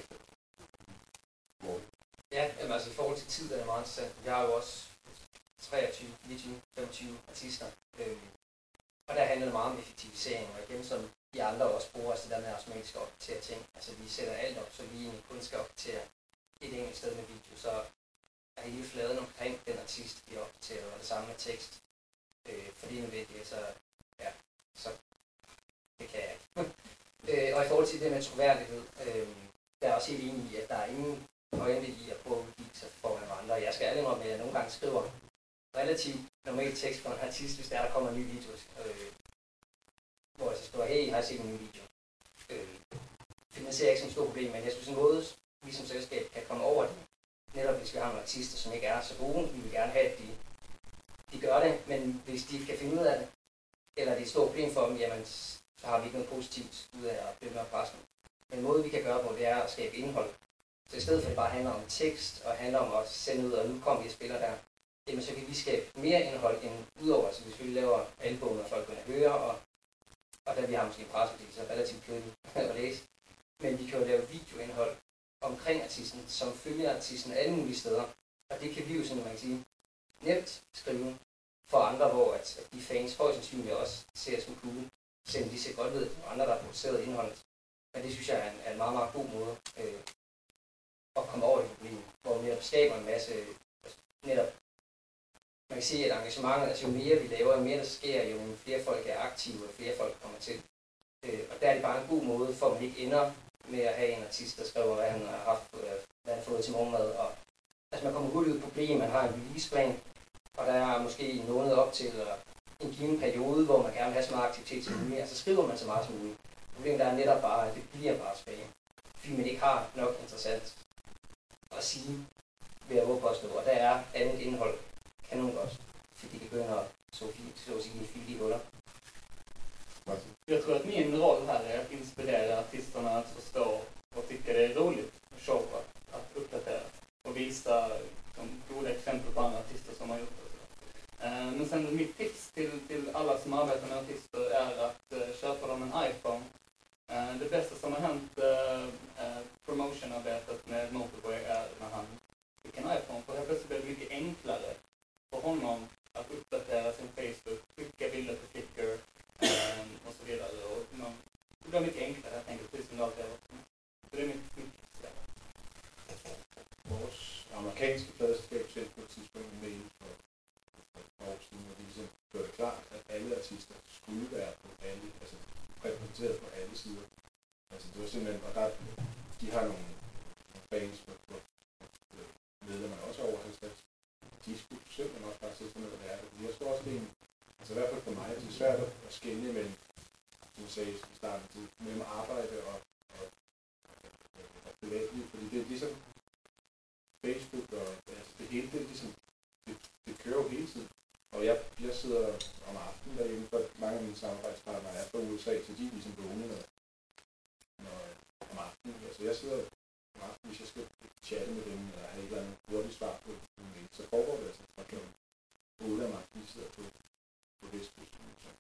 Ja, jamen, altså i forhold til tid er det meget interessant. Jeg har jo også 23, 24, 25 artister. Og der handler det meget om effektivisering, og igen som de andre også bruger os det der med automatisk at opdatere ting. Altså vi sætter alt op, så vi egentlig kun skal opdatere et enkelt sted med video, så er hele fladen omkring den artist, vi opdaterer, og det samme med tekst. For det er nødvendigt, så ja, så det kan jeg ikke. Og i forhold til det med troværdighed, der er også helt enig i, at der er ingen pointe i at prøve at udgive sig foran andre. Jeg skal ærlig med, at jeg nogle gange skriver relativt normal tekst for en artist, hvis der kommer en ny video, hvor jeg så skriver, hey, har jeg set en ny video? Finansiering er ikke som et stort problem, men jeg synes en måde, vi som selskab kan komme over det, netop hvis vi har nogle artister, som ikke er så gode, vi vil gerne have, at de gør det, men hvis de ikke kan finde ud af det, eller det er et stort problem for dem, jamen, så har vi ikke noget positivt ud af at blive med pressen. Men en måde, vi kan gøre på, det er at skabe indhold. Så i stedet for, at det bare handler om tekst, og handler om at sende ud, og nu kommer vi og spiller der, jamen så kan vi skabe mere indhold end udover, så vi selvfølgelig laver album, og folk kan høre, og der vi har måske en pressemeddelelse, så er relativt kedeligt at læse. Men vi kan jo lave videoindhold omkring artisten, som følger artisten alle mulige steder. Og det kan vi jo sådan, man kan sige, nemt skrive for andre, hvor at de fans højst sandsynligt også ser som cool, selvom de ser godt ved, at der er andre, der har produceret indholdet. Men det synes jeg er en meget, meget god måde at komme over det problem, hvor vi skaber en masse netop. Man kan sige, at engagementet, altså jo mere vi laver, jo mere der sker, jo flere folk er aktive, og flere folk kommer til. Og der er det bare en god måde, for at man ikke ender med at have en artist, der skriver, hvad han har haft, hvad han har fået til morgenmad. Og, altså man kommer hurtigt ud i et problem, man har en releaseplan, og der er måske en måned op til, eller en given periode, hvor man gerne vil have så meget aktivitet som muligt, og så skriver man så meget som muligt. Problemet er netop bare, at det bliver bare tilbage, fordi man ikke har nok interessant at sige, ved at påstå, og der er andet indhold kanon godt, fordi det begynder at så at sige fylde i huller. Jag tror att min roll här är att inspirera artisterna att förstå och tycka det är roligt att shoppa, att uppdatera och visa de goda exempel på andra artister som har gjort det. Men sen mitt tips till alla som arbetar med artister är att köpa dem en iPhone. Det bästa som har hänt promotionarbetet med Motorboy är när han fick en iPhone, för det plötsligt blev det mycket enklare för honom att uppdatera sin Facebook, skicka bilder på Flickr och så vidare. Och det blir mycket enklare helt enkelt, precis som det alltid har varit. Så det är mitt tips där. Vores amerikanske pladeselskab sendte på et tidspunkt en mail for år siden, hvor de ligesom gjorde det klart, at alle artister skulle være på alle, altså repræsenteret på alle sider. Altså det var simpelthen, og der, de har nogle fans, hvor medlemmerne også er over 50. De skulle simpelthen også bare sætte sig ned og lære det. Jeg tror også, det er en, altså i hvert fald for mig, det er svært at skelne mellem, som jeg sagde i starten, mellem arbejde og privatliv, fordi det er ligesom Facebook og altså det hele, det er ligesom, det kører jo hele tiden. Og jeg sidder om aftenen derhjemme, for mange af mine samarbejdspartnere er fra USA, så de er ligesom vågne om aftenen. Altså jeg sidder om aftenen, hvis jeg skal chatte med dem, eller have et eller andet hurtigt svar på en mail, så foregår det altså fra kl. 8 om aftenen, de sidder på Vestkysten.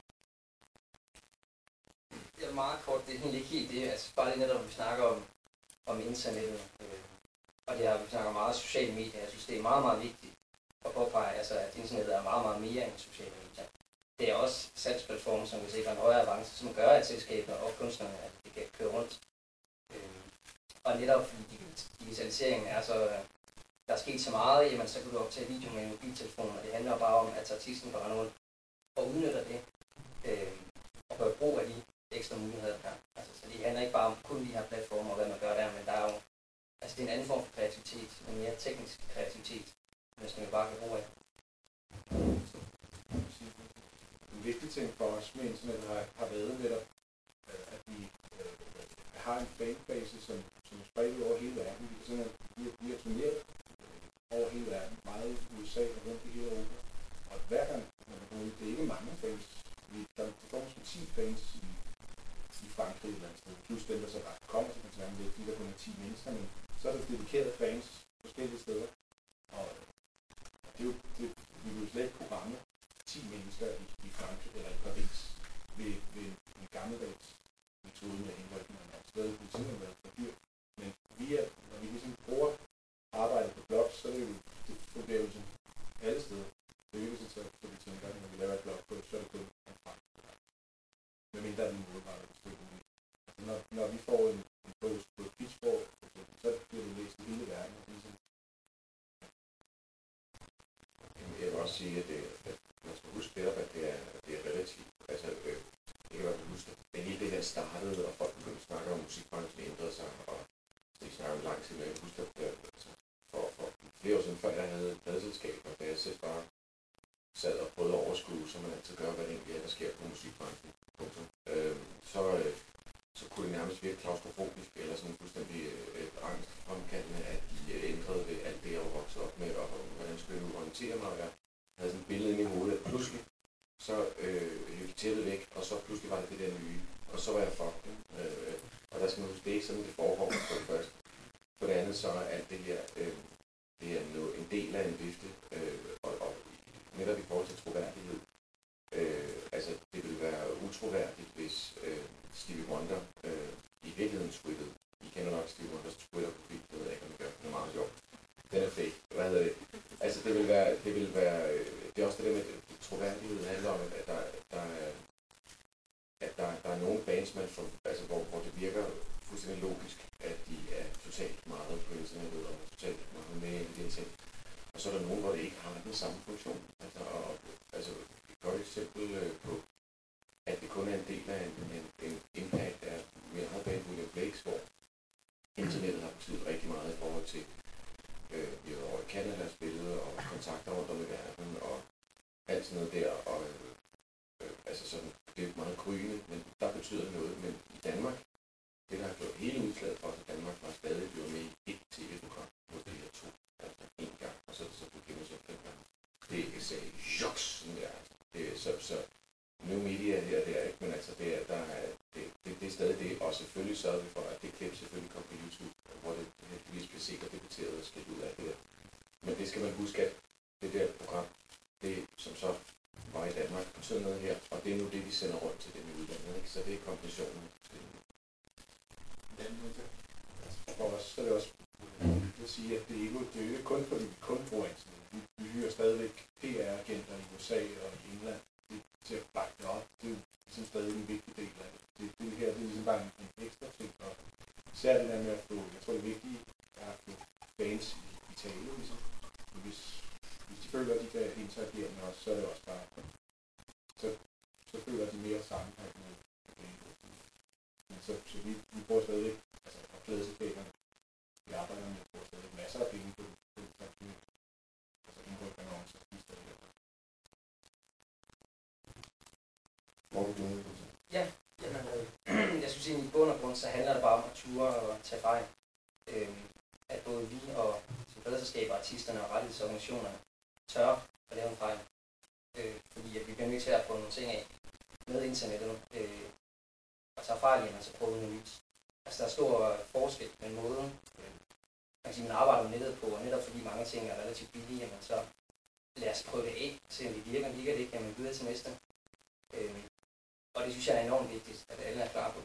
Ja, meget kort, det er egentlig ikke helt det. Altså bare det netop, når vi snakker om internettet, og det her, vi snakker meget om sociale medier. Jeg synes, det er meget, meget vigtigt at påpege, altså, at internettet er meget, meget mere end sociale medier. Det er også salgsplatformer, som kan sikre en højere avance, som gør, at selskaberne og kunstnerne, at det kan køre rundt. Og netop fordi digitaliseringen er så, der er sket så meget, jamen så kan du optage video med en mobiltelefon, og det handler bare om, at artisten går rundt og udnytter det, og gør brug af de ekstra muligheder, der. Altså, så det handler ikke bare om kun de her platformer og hvad man gør der, men der er jo, altså det er en anden form for kreativitet, en mere teknisk kreativitet, som vi bare kan bruge af. En vigtig ting for os med internet har været netop, at vi har en fanbase, som er spredt over hele verden. Vi har turneret over hele verden, meget også sige, at man skal huske netop, at det er relativt. Altså, det kan man huske, at hele det her startede, og folk begyndte at snakke om musikbranchen ændrede sig, og det snakker om lang tid, men jeg kan huske, at altså, for flere år siden, før jeg havde et pladeselskab, og da jeg selv bare sad og prøvede at overskue, som man altid gør, hvad det egentlig er, der sker på musikbranchen, så kunne det nærmest virke klaustrofobisk, eller sådan fuldstændig angstfremkaldende, at de ændrede det, alt det, jeg var vokset op med, og hvordan skulle jeg nu orientere mig, og jeg havde sådan et billede inde i hovedet, at pludselig, så hævde tæppet væk, og så pludselig var det der nye, og så var jeg fucked. Og der skal man huske, det er ikke sådan, det foregår for det første. For det andet, så er alt det her, det er en del af en vifte, og netop i forhold til troværdighed. Altså, det ville være utroværdigt, hvis Stevie Wonder i virkeligheden twittede. I kender nok Stevie Wonders Twitter-profil, det ved jeg ikke, om I gør. Den er meget sjov. Den er fake. Hvad hedder det? Altså, det vil være, det er også det der med, at troværdighed handler om, at der er nogle bands, altså, hvor det virker fuldstændig logisk, at de er totalt meget på internettet, og totalt meget med i de ting. Og så er der nogen, hvor det ikke har den samme funktion. Altså et godt eksempel på, at det kun er en del af en impact af mere har band William Blakes, hvor internettet har betydet rigtig meget i forhold til, vi har over i Canada spillet, og kontakter rundt om i verden, og alt sådan noget der. Og altså sådan, det er meget krygende, men der betyder noget. Men i Danmark, det der har gjort hele udslaget for, at Danmark var stadig blevet med i et tv-program på det her to. Altså en gang, og så er det så blevet genudsendt 5 gange. Det er ikke sagde, joks, sådan der. Så new media her, det er ikke, men altså det er stadig det, og selvfølgelig sørger vi for, at det klip selvfølgelig kommer på YouTube, hvor det heldigvis bliver sikkert debatteret og skilt ud af det der. Men det skal man huske, at det der program, det som så var i Danmark, betyder noget her, og det er nu det, vi sender rundt til dem i udlandet, ikke? Så det er kombinationen. For os så er det også at sige, at det er jo ikke kun fordi vi kun bruger internet. Vi hyrer stadigvæk PR-agenter i USA og i England til at bakke det op. Det er jo ligesom stadig en vigtig del af det. Det her det er ligesom bare en ekstra ting. Og især det der med at få, jeg tror det er vigtigt, at få fans i tale. Ligesom. Hvis de føler, at de kan interagere med os, så er det også bare, så føler de mere sammenhæng med bandet. Men så vi bruger stadigvæk, altså fra pladeselskaberne, vi arbejder med at bruge stadig masser af penge på det, altså indryk annoncer, de stadig der. Ja, jamen, jeg synes egentlig i bund og grund, så handler det bare om at ture og tage fejl. At både vi og som pladeselskaber, artisterne og rettighedsorganisationerne tør at lave en fejl. Fordi at vi bliver nødt til at prøve nogle ting af med internettet, og tage fejl igen, og så prøve noget nyt. Altså der er stor forskel med måden, man arbejder med nettet på, og netop fordi mange ting er relativt billige, jamen så lad os prøve det af, se om det virker. Virker det ikke, jamen videre til næste. Og det synes jeg er enormt vigtigt, at alle er klar på.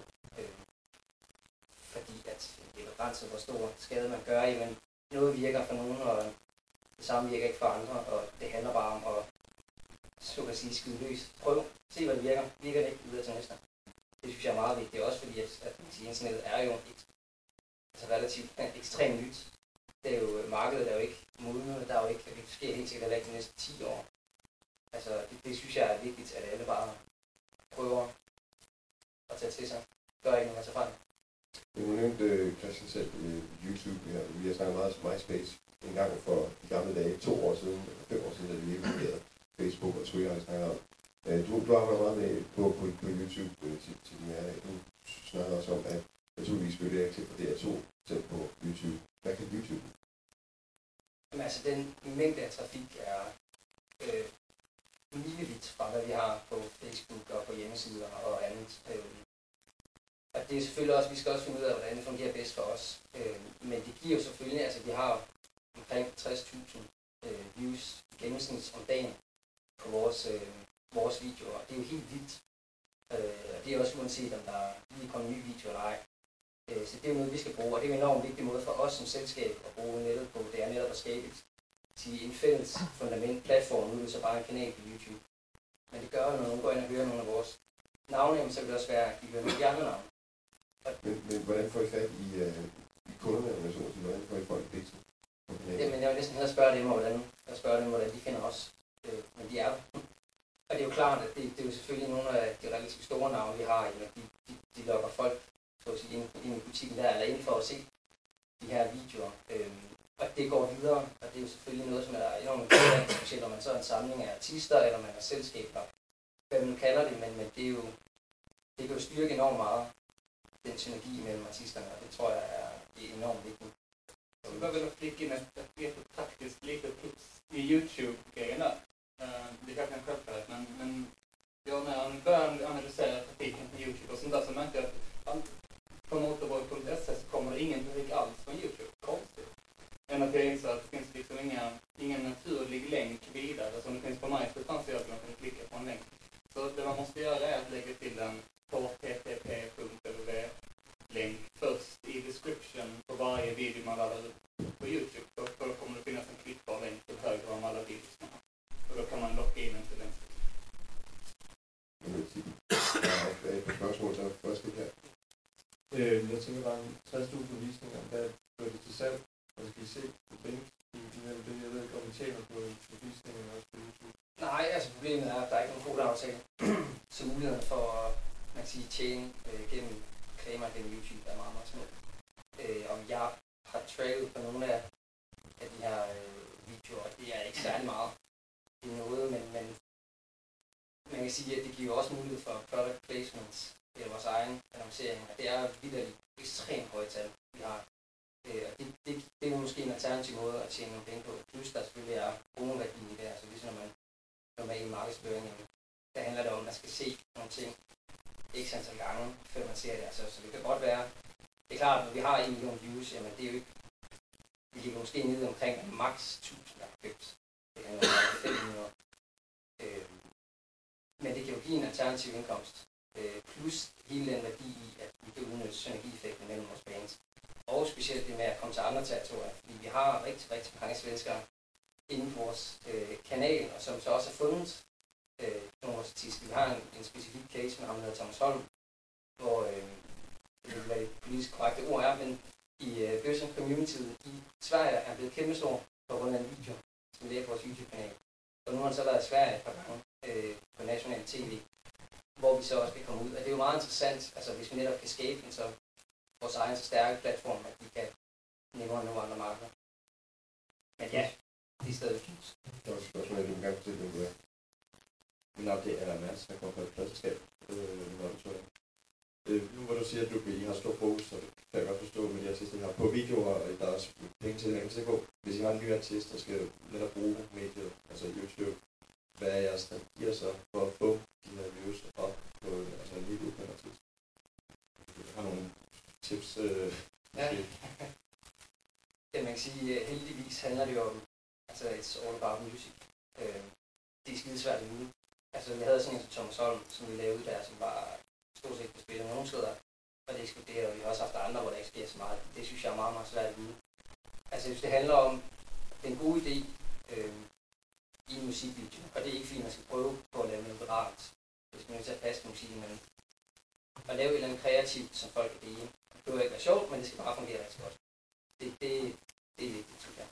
Fordi at det er begrænset, hvor stor skade man gør. Jamen noget virker for nogen, og det samme virker ikke for andre, og det handler bare om at, så kan sige, skyde løs. Prøv, se hvad det virker. Virker det ikke, videre til næste. Det synes jeg er meget vigtigt, også fordi at internettet er jo relativt ekstremt nyt. Det er jo, markedet er jo ikke modnet, der er jo ikke, det sker helt sikkert ikke de næste 10 år. Altså, det synes jeg er vigtigt, at alle bare prøver at tage til sig. Gør ikke noget til fejl. Du nævnte Christian selv YouTube her. Vi har snakket meget om MySpace en gang for de gamle dage, 2 år siden, eller 5 år siden, da vi evaluerede Facebook og Twitter, har vi snakket om. Du arbejder meget med på YouTube til din hverdag. Du snakker også om, at naturligvis vil det til på DR2 selv på YouTube. Hvad kan YouTube? Jamen, altså den mængde af trafik er milevidt fra, hvad vi har på Facebook og på hjemmesider og andet. Og det er selvfølgelig også, vi skal også finde ud af, hvordan det fungerer bedst for os. Men det giver jo selvfølgelig, altså vi har omkring 60.000 views gennemsnit om dagen på vores videoer. Det er jo helt vildt. Og det er også uanset, om der lige kommer nye videoer eller ej. Så det er jo noget, vi skal bruge, og det er en enormt vigtig måde for os som selskab at bruge nettet på. Det er netop at skabe en fælles fundament platform. Nu er det så bare en kanal på YouTube. Men det gør jo, når nogen går ind og hører nogle af vores navne, så vil det også være, at de hører nogle af de andre navne. Men hvordan får I fat i kunderne, hvordan får I folk det? Jamen, jeg vil næsten hellere spørge dem, hvordan de finder os. de er der. Og det er jo klart, at det er jo selvfølgelig nogle af de relativt store navne, vi har, de lokker folk så at sige, ind i butikken der, eller ind for at se de her videoer. Og det går videre, og det er jo selvfølgelig noget, som er enormt interessant, specielt når man så er en samling af artister, eller man er selskaber, hvad man kalder det, men det kan jo styrke enormt meget, den synergi mellem artisterne, og det tror jeg er enormt vigtigt. Jag skulle bara vilja flika in ett praktiskt litet tips i YouTube-grejerna. Det är kanske en självklarhet, men jag när jag börjar analysera trafiken på YouTube och sånt där så märkte jag att på motorboy.se så kommer det ingen trafik alls från YouTube. Konstigt. Än att jag inser att det finns liksom ingen naturlig länk vidare som det finns på MySpace fanns det att man kan klicka på en länk. Så det man måste göra är att lägga till en http://länk först i description på varje video man laddar upp på YouTube. Då kommer det finnas en klickbar länk till höger om alla videos man har. Och då kan man locka in en till vänster. Der er et par spørgsmål, der er først her. Jeg tænker bare en 60.000 visninger, hvad gør det til salg? Hvad skal I se på Bing? Jeg ved ikke, om I tjener på visningen også på YouTube. Nej, altså problemet er, at der er ikke nogen god aftale. Så mulighederne for at man kan sige, tjene gennem reklamer gennem YouTube er meget, meget små. Om jeg har tracket på nogle af de her videoer, det er ikke særlig meget i noget, men man kan sige, at det giver også mulighed for product placements i vores egen annoncering, og det er vitterligt ekstremt høje tal, vi har. Og det er måske en alternativ måde at tjene nogle penge på. Plus der selvfølgelig er brugerværdi i det, altså ligesom når man er i markedsføring, der handler det om, at man skal se nogle ting x antal gange, før man ser det. Altså, så det kan godt være, det er klart, at når vi har 1 million views, jamen det er jo ikke, vi ligger måske nede omkring max 1000 der købt. Det handler om 5 minutter. Men det kan jo give en alternativ indkomst. Plus hele den værdi i, at vi kan udnytte synergieffekten mellem vores bands. Og specielt det med at komme til andre territorier, fordi vi har rigtig, rigtig mange svenskere inden for vores kanal, og som så også har fundet nogle af vores artister. Vi har en specifik case med ham, der hedder Thomas Holm, hvor det vil være det politisk korrekte ord er, men i Bøssen Community i Sverige er blevet kæmpestor på grund af en video, som vi lægger på vores YouTube-kanal. Og nu har han så været i Sverige et par gange på national tv, hvor vi så også kan komme ud. Og det er jo meget interessant, altså hvis vi netop kan skabe en så vores egen så stærke platform, at vi kan nemmere nå andre markeder. Men ja, det er stadig fint. Der er også et spørgsmål, du kan gerne fortælle, hvem du er. Mit navn det er Mads, der kommer fra et pladselskab. Nu hvor du siger, at I har stor fokus, så kan jeg godt forstå med de artister, I har på videoer, og der er også penge til at se på. Hvis I har en ny artist, der skal netop bruge mediet, altså YouTube, hvad er jeres strategier så for at få de her views op på en ny udkendt artist? Jeg har nogle tips. Ja. Ja, man kan sige, heldigvis handler det jo om, altså it's all about music. Det er skidesvært at vide. Altså vi havde sådan en som Thomas Holm, som vi lavede der, som var stort set på spillet nogle steder, og det eksploderer, og vi har også haft andre, hvor der ikke sker så meget. Det synes jeg er meget, meget svært at vide. Altså hvis det handler om den gode idé i en musikvideo, og det er ikke fordi, man skal prøve på at lave noget viralt, hvis man er nødt til at passe musikken, men at lave et eller andet kreativt, som folk kan lide. Det behøver ikke være sjovt, men det skal bare fungere rigtig godt. Det er vigtigt, synes jeg.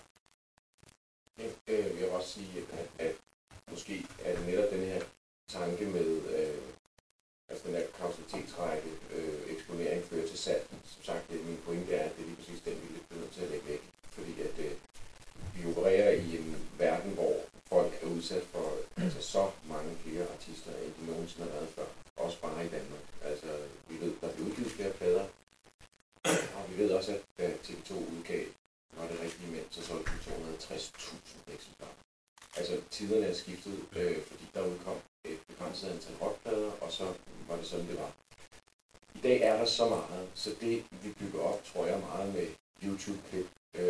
Jeg vil også sige, at måske er det netop den her tanke med, altså den her kausalitetsrække, eksponering fører til salg. Som sagt, min pointe er, at det er lige præcis den, vi er nødt til at lægge væk. Fordi at vi opererer i en verden, hvor folk er udsat for altså, så mange flere artister, end de nogensinde har været før. Også bare i Danmark. Altså, vi ved, der bliver udgivet flere plader. Og vi ved også, at da TV2 udgav Var det rigtige mænd, så solgte de 260.000 eksemplarer. Altså, tiderne er skiftet, fordi der udkom et begrænset antal rockplader, og så var det sådan, det var. I dag er der så meget, så det, vi bygger op, tror jeg meget med YouTube-klip.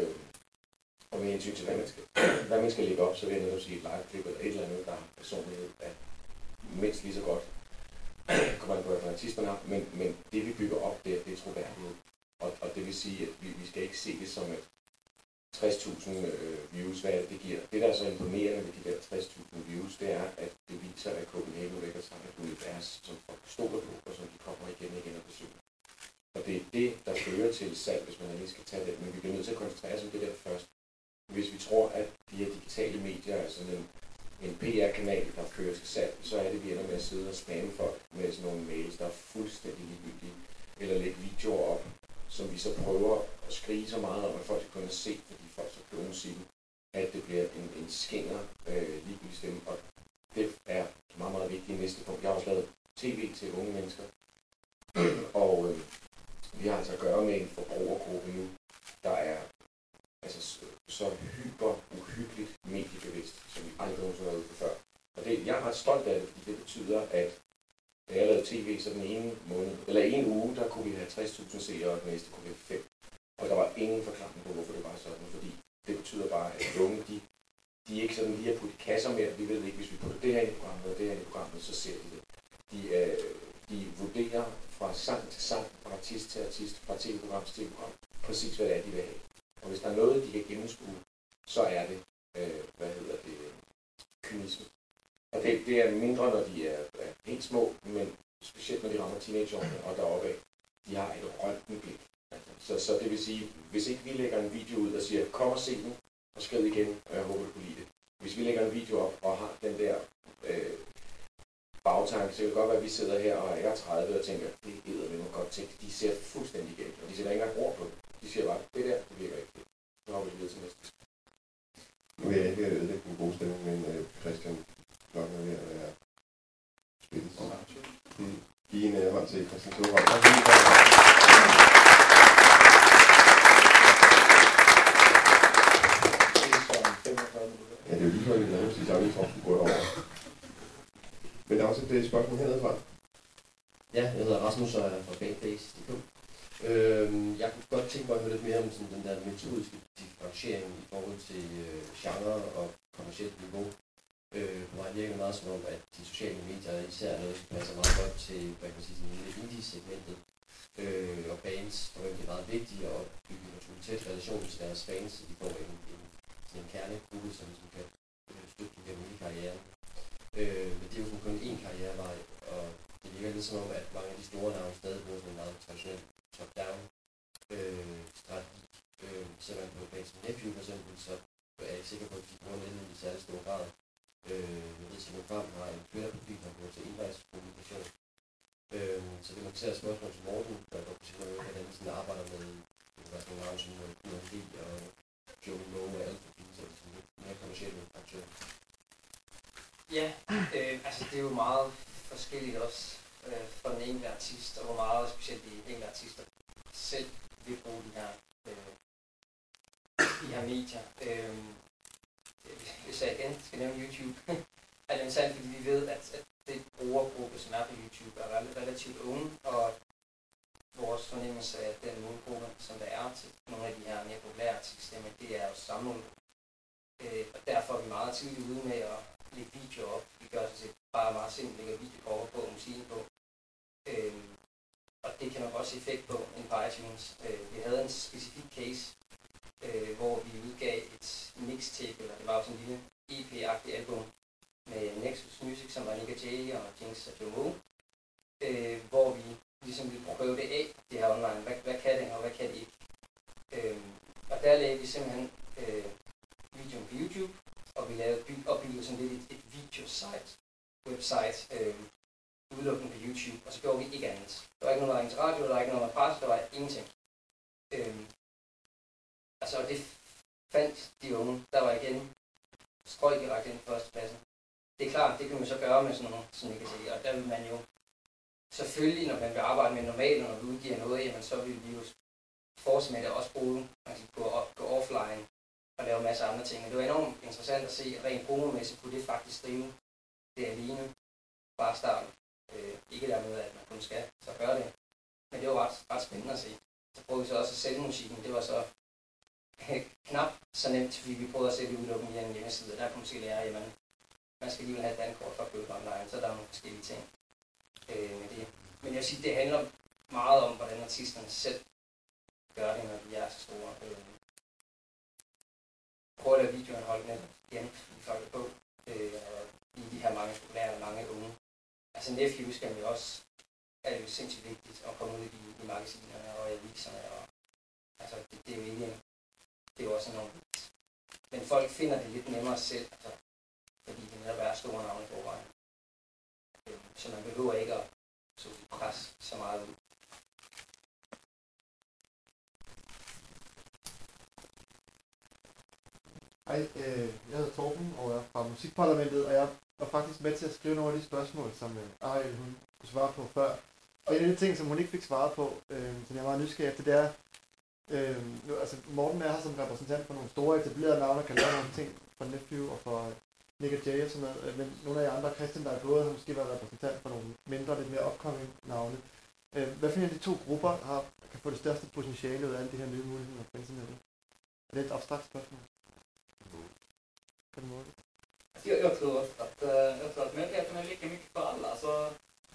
Og med hensyn til, hvad man skal lægge op, så vil jeg netop sige et live-klip eller et eller andet, der har personlighed af mindst lige så godt. Kommer an på, hvad artisterne har, men det, vi bygger op, det er troværdighed. Og det vil sige, at vi skal ikke se det som et 60.000 views, hvad det giver. Det, der er så imponerende ved de der 60.000 views, det er, at det viser, at Copenhagen Records har et univers, som folk stoler på, og som de kommer igen og igen og besøger. Og det er det, der fører til salg, hvis man lige skal tage det. Men vi bliver nødt til at koncentrere os om det der først. Hvis vi tror, at de her digitale medier er sådan en en PR-kanal, der kører til salg, så er det, vi ender med at sidde og spamme folk med sådan nogle mails, der er fuldstændig ligegyldige, eller lægge videoer op, som vi så prøver at skrige så meget om, at folk skal kunne se, fordi folk så kører musikken, at det bliver en skinger ligegyldig stemme, og det er meget, meget vigtigt næste punkt. Jeg har også lavet tv til unge mennesker, og vi har altså at gøre med en forbrugergruppe nu, der er altså så uhyggeligt mediebevidst, som vi aldrig nogensinde har ude før. Og det, jeg er ret stolt af det, fordi det betyder, at da jeg lavede tv, så den ene måned, eller en uge, der kunne vi have 60.000 seere, og den næste kunne vi have 5. Og der var ingen forklaring på, hvorfor det var sådan, fordi det betyder bare, at unge, de er ikke sådan lige at putte kasser mere. Vi ved ikke, hvis vi putter det her i programmet, og det her i programmet, så ser de det. De vurderer fra sang til sang, fra artist til artist, fra tv-program til tv-program, præcis hvad det er, de vil have. Og hvis der er noget, de kan gennemskue, så er det, kynisme. Og det er mindre, når de er helt små, men specielt når de rammer teenageårene og deroppe af, de har et røntgenblik. Så det vil sige, hvis ikke vi lægger en video ud og siger, kom og se den, og skriv igen, og jeg håber, du kunne lide det. Hvis vi lægger en video op og har den der bagtanke, så kan det godt være, at vi sidder her og er 30 og tænker, det gider vi mig godt tænke. De ser fuldstændig igennem, og de sætter ikke engang ord på det. De siger bare, det der, det virker ikke. Nu har vi videre til næste. Nu er jeg ikke ved at ødelægge den gode stemme, men Christian klokken er ved at være spillet. Giv en hånd til Christian Storholm. Ja, det er jo lige før, vi lavede sidste gang, vi tror, vi går over. Men der er også et spørgsmål hernede fra. Ja, jeg hedder Rasmus, og jeg er fra Bankbase.dk. Jeg kunne godt tænke mig at høre lidt mere om sådan, den der metodiske differentiering i forhold til genre og kommercielt niveau. På mig virker det meget som om, at de sociale medier især noget, som passer meget godt til, hvad kan man sige, sådan indie-segmentet. Og bands, for hvem det er meget vigtigt at bygge en tæt relation til deres fans, så de får en kernegruppe, som kan støtte dem gennem hele karrieren. Men det er jo kun én karrierevej, og det virker lidt som om, at mange af de store navne stadig bruger sådan en meget traditionel top-down strategi. Ser man på Banks Nephew for eksempel, så er jeg ikke sikker på, at de bruger nettet i særlig stor grad. Jeg ved, at Simon Kvam har en Twitter-profil, der bruger til envejskommunikation. Så det må tage et spørgsmål til Morten, der går på sin måde, hvordan han sådan arbejder med nogle navne som UND og Joe Moe og alt for fint, så det er sådan lidt mere kommercielle aktører. Ja, altså det er jo meget forskelligt også for den enkelte artist, og hvor meget specielt de enkelte artister selv vil bruge de her medier. Hvis jeg igen skal nævne YouTube, er det interessant, fordi vi ved, at det brugergruppe, som er på YouTube, er relativt unge, og vores fornemmelse af den målgruppe, som der er til nogle af de her mere populære artister, det er jo samme. Og derfor er vi meget tidligt ude med at lægge videoer op. Vi gør sådan set bare meget simpelt, lægger videoer på og musikken på. Og det kan nok også effekt på end på iTunes. Vi havde en specifik case, hvor vi udgav et mixtape, eller det var sådan en lille EP-agtig album med Nexus Music, som var Nick Jay og Jinx og Joe Moe, hvor vi ligesom ville prøve det af, det her online. Hvad kan det, og hvad kan det ikke? Og der lavede vi simpelthen videoen på YouTube, og vi lavede opbygget sådan lidt et website, udelukkende på YouTube, og så gjorde vi ikke andet. Der var ikke noget, der var radio, der var ikke noget, der var presse, der var ingenting. Altså, det fandt de unge, der var igen strøg direkte ind i førstepladsen. Det er klart, det kan man så gøre med sådan noget, som jeg kan sige, og der vil man jo selvfølgelig, når man vil arbejde med normalt, når vi udgiver noget, jamen så vil vi jo fortsætte med at også bruge, altså gå offline og lave en masse andre ting. Men det var enormt interessant at se, at rent promomæssigt kunne det faktisk drive det alene bare starten. Ikke dermed, at man kun skal så gøre det, men det var ret spændende at se. Så prøvede vi så også at sælge musikken. Det var så knap så nemt, fordi vi prøvede at sælge udelukkende via en hjemmeside. Der kunne man måske lære, at man skal alligevel have et dankort for at købe online, så der er nogle forskellige ting med det. Men jeg vil sige, det handler meget om, hvordan artisterne selv gør det, når de er så store. Prøv at lave videoen holdt med igen, i folk på. I de her mange populære og mange unge. Altså Nephew skal jo også, er det jo sindssygt vigtigt at komme ud i magasinerne og aviserne. Og, altså det er jo ikke, det er jo også enormt vigtigt. Men folk finder det lidt nemmere selv, altså, fordi det netop store navne i forvejen. Så man behøver ikke at presse så meget ud. Hej, jeg hedder Torben, og jeg er fra Musikparlamentet, og jeg var faktisk med til at skrive nogle af de spørgsmål, som Ariel hun kunne svare på før. Og en af de ting, som hun ikke fik svaret på, som jeg er meget nysgerrig efter, det er, altså Morten er her som repræsentant for nogle store etablerede navne, kan lave nogle ting for Nephew og for Nick Jay og sådan noget, men nogle af jer andre, Christian, der er gået, har måske været repræsentant for nogle mindre, lidt mere upcoming navne. Hvad for en af de to grupper kan få det største potentiale ud af alle de her nye muligheder på internettet? Er det et abstrakt spørgsmål? Jag tror att möjligheten är lika mycket för alla. Så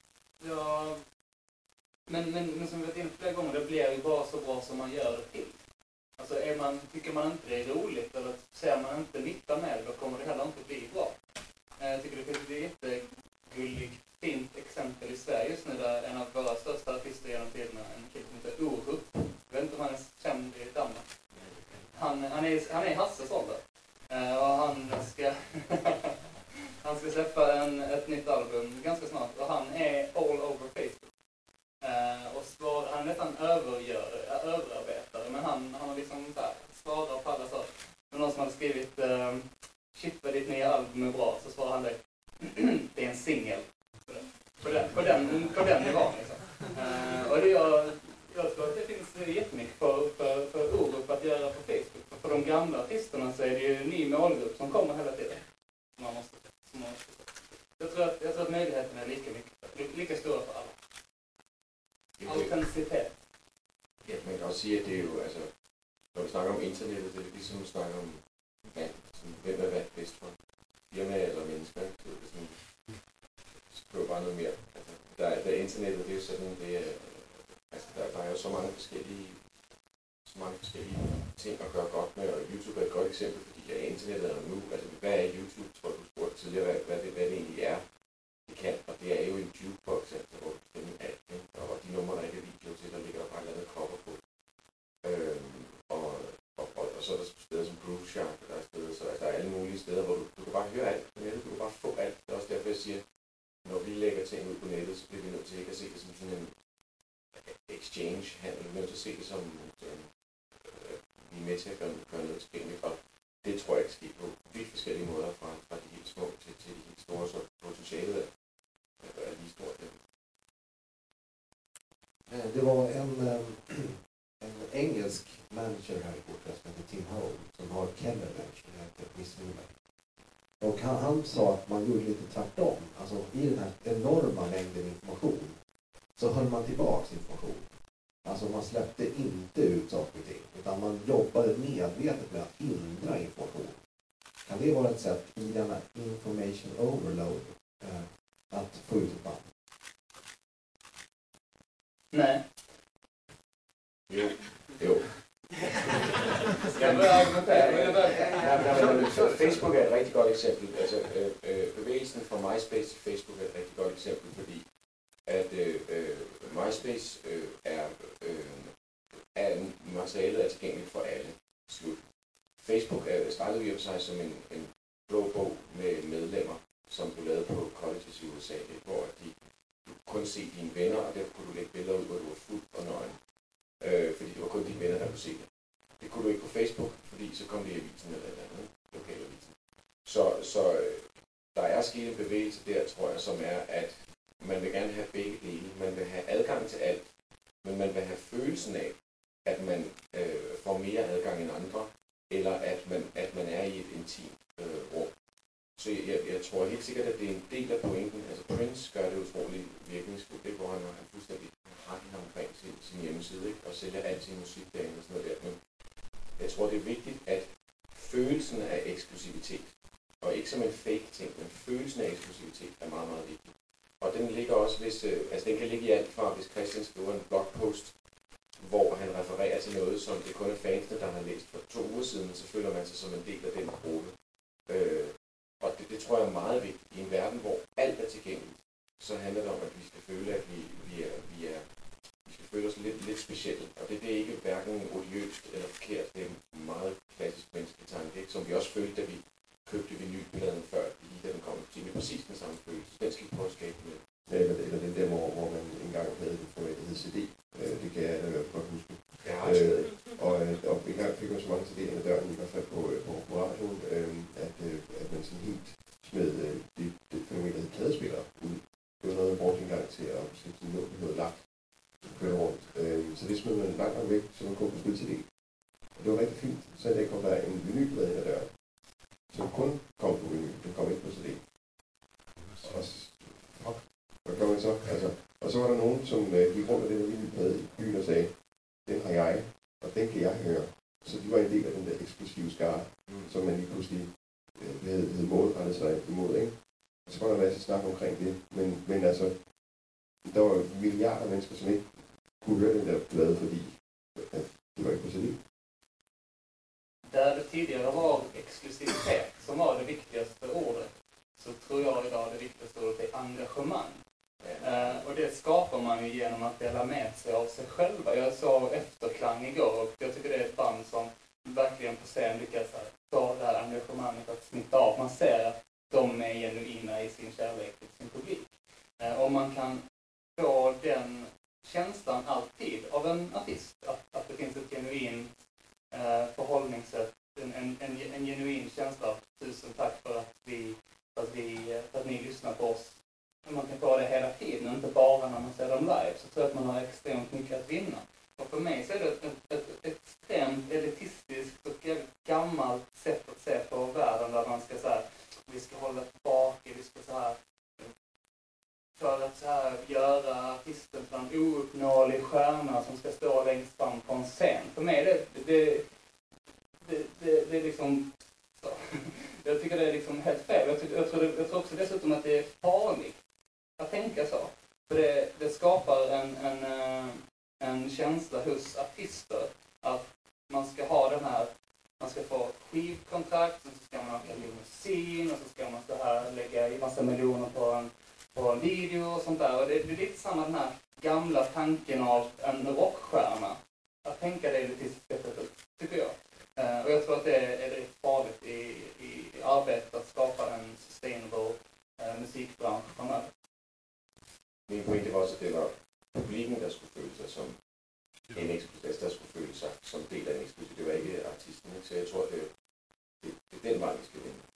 men som vi varit inne på flera gånger, det blir ju bara så bra som man gör det till. Alltså tycker man inte det är roligt eller ser man inte nytta med det, då kommer det heller inte bli bra. Jag tycker det finns ett jättegulligt, fint exempel i Sverige just nu där en av våra största artister genom tiderna, en kille som heter Orup. Jag vet inte om han är känd i Danmark. Han är i Hasses ålder. Och han ska släppa ett nytt album ganska snart och han är all over Facebook. Och han är nästan överarbetare, men han har liksom svarar på alla saker. Men någon som hade skrivit shit vad ditt nya album är bra, så svarar han det det är en singel. På den nivån liksom. Och det jag tror att det finns jättemycket för Orup att göra på Facebook. För de gamla artisterna så är det ju en ny målgrupp som kommer hela tiden. Jag tror att möjligheten är lika stora för alla. Autenticitet. Ja, man kan også sige, at det er jo, altså, når vi snakker om internettet, det er ligesom at snakke om vand. Hvem er vand bedst for? Firma eller mennesker? Så det er sådan, skriver bare noget mere. Altså, der er internettet, det er jo sådan, det er, altså, der er jo så mange forskellige ting at gøre godt med, og YouTube er et godt eksempel, fordi internettet er nu, altså hvad er YouTube, tror du spurgte tidligere, hvad det egentlig er, det kan, og det er jo en jukebox, altså, hvor du stemmer alt, og de numre, der ikke er video til, der ligger der bare et eller andet cover på. Og så er der steder som Groove Shark, der er steder, så altså, der er alle mulige steder, hvor du kan bare høre alt på nettet, du kan bare få alt. Det er også derfor, jeg siger, når vi lægger ting ud på nettet, så bliver vi nødt til ikke at se det som sådan en exchange-handel, vi er nødt til at se det som vi er med til at gøre noget tilgængeligt, og det tror jeg ikke sker på vidt forskellige måder, fra de helt små til de helt store, så potentialet er lige stort. Det var en engelsk manager här i Portland som heter Tim Hole som har Keller Management, missminner mig. Och han sa att man gjorde lite tvärtom. Alltså i den här enorma mängden information så höll man tillbaks information. Alltså man släppte inte ut saker och ting, utan man jobbade medvetet med att hindra information. Kan det vara ett sätt i denna information overload att få ut ett band? Nej. Jo. Facebook er et rigtig godt eksempel. Altså, bevægelsen fra MySpace til Facebook er et rigtig godt eksempel, fordi at MySpace er materialet er tilgængeligt for alle. Slut. Facebook startede i og for sig som en blå bog med medlemmer, som blev lavet på colleges i USA, hvor de kun se dine venner, og derfor kunne du lægge billeder ud, hvor du var fuld og nøgen. Fordi det var kun dine venner, der kunne se det. Det kunne du ikke på Facebook, fordi så kom det i avisen eller et andet, lokalavisen. Så der er sket en bevægelse der, tror jeg, som er, at man vil gerne have begge dele. Man vil have adgang til alt, men man vil have følelsen af, at man får mere adgang end andre, eller at man er i et intimt rum. Så jeg tror helt sikkert, at det er en del af pointen. Altså Prince gør det utroligt virkningsfuldt, hvor han fuldstændig har den omkring sin hjemmeside, ikke? Og sælger alt sin musik derinde og sådan noget der. Men jeg tror, det er vigtigt, at følelsen af eksklusivitet, og ikke som en fake ting, men følelsen af eksklusivitet er meget, meget vigtig. Og den ligger også, den kan ligge i alt fra, hvis Christian skriver en blogpost, hvor han refererer til noget, som det kun er fansene, der har læst for 2 uger siden, så føler man sig som en del af den gruppe. Og det tror jeg er meget vigtigt. I en verden, hvor alt er tilgængeligt, så handler det om, at vi skal føle, at vi skal føle os lidt specielle. Og det er ikke hverken odiøst eller forkert. Det er en meget klassisk menneskelig tanke, ikke? Som vi også følte, da vi købte vinylpladen før, da den kom. Vi præcis den samme følelse. Den skal vi prøve at skabe med. Ja, eller den der, hvor man engang havde det format, der hed CD. Det kan jeg da i hvert fald godt huske. Jeg har stadig. Og engang fik man så mange CD'er ind ad døren, i hvert fald på radioen, at man sådan helt smed det fænomen, der hed pladespillere ud. Det var noget, man brugte engang til at sætte noget lagt køre rundt. Så det smed man langt væk, så man kunne få spille CD. Og det var rigtig fint. Så en dag kom der en vinylplade ind ad døren, som kun kom på vinyl. Den kom ikke på CD. Og hvad gør man så? Altså, og så var der nogen, som gik rundt med den vinylplade i byen og sagde, den har jeg, og den kan jeg høre. Så de var en del af den der eksklusive skare, som man lige pludselig havde målrettet sig imod, ikke? Og så var der en masse snak omkring det. Men altså, der var milliarder af mennesker, som ikke kunne høre den der plade, fordi det var ikke på CD. Där det tidigare var exklusivitet som var det viktigaste ordet, så tror jag idag det viktigaste ordet är engagemang. Och det skapar man ju genom att dela med sig av sig själva. Jag såg Efterklang igår och jag tycker det är ett band som verkligen på scen lyckas ta det här engagemanget att smitta av. Man ser att de är genuina i sin kärlek till sin publik. Och man kan få den känslan alltid av en artist, att det finns ett genuint förhållningssätt, en genuin känsla av tusen tack för att ni lyssnar på oss. Man kan få det hela tiden, inte bara när man ser dem live, så tror jag att man har extremt mycket att vinna. Och för mig så är det ett extremt elitistiskt och gammalt sätt att se på världen, där man ska säga vi ska hålla tillbaka, vi ska så här för att så här göra artisten till en ouppnåelig stjärna som ska stå längst fram på en scen. För mig det är liksom så. Jag tycker det är liksom helt fel. Jag tror också dessutom att det är farligt att tänka så. För det skapar en känsla hos artister att man ska ha den här, man ska få skivkontrakt, så ska man ha limousin och så ska man så här lägga i massa miljoner på en video och sånt där. Och det är lite samma den här gamla tanken av en rockstjärna. Att tänka det elitistiska sättet, tycker jag. Och jag tror att det är farligt i arbetet att skapa en sustainable musikbransch framöver. Min pointe var også, at det var publikken, der skulle føle sig som en eksklusiv, der skulle føle sig som del af en eksklusiv. Det var ikke artisten, ikke? Så jeg tror, det er den vej, vi skal vinde.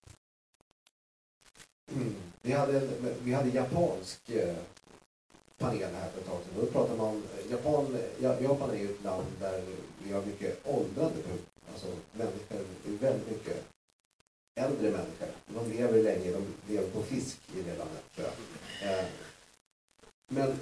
Vi hade japansk panel här för ett tag sedan. Då pratar man om Japan är ju ett land där vi har mycket åldrande alltså människor, väldigt mycket äldre människor. De lever länge, de lever på fisk i det landet, tror jag. Men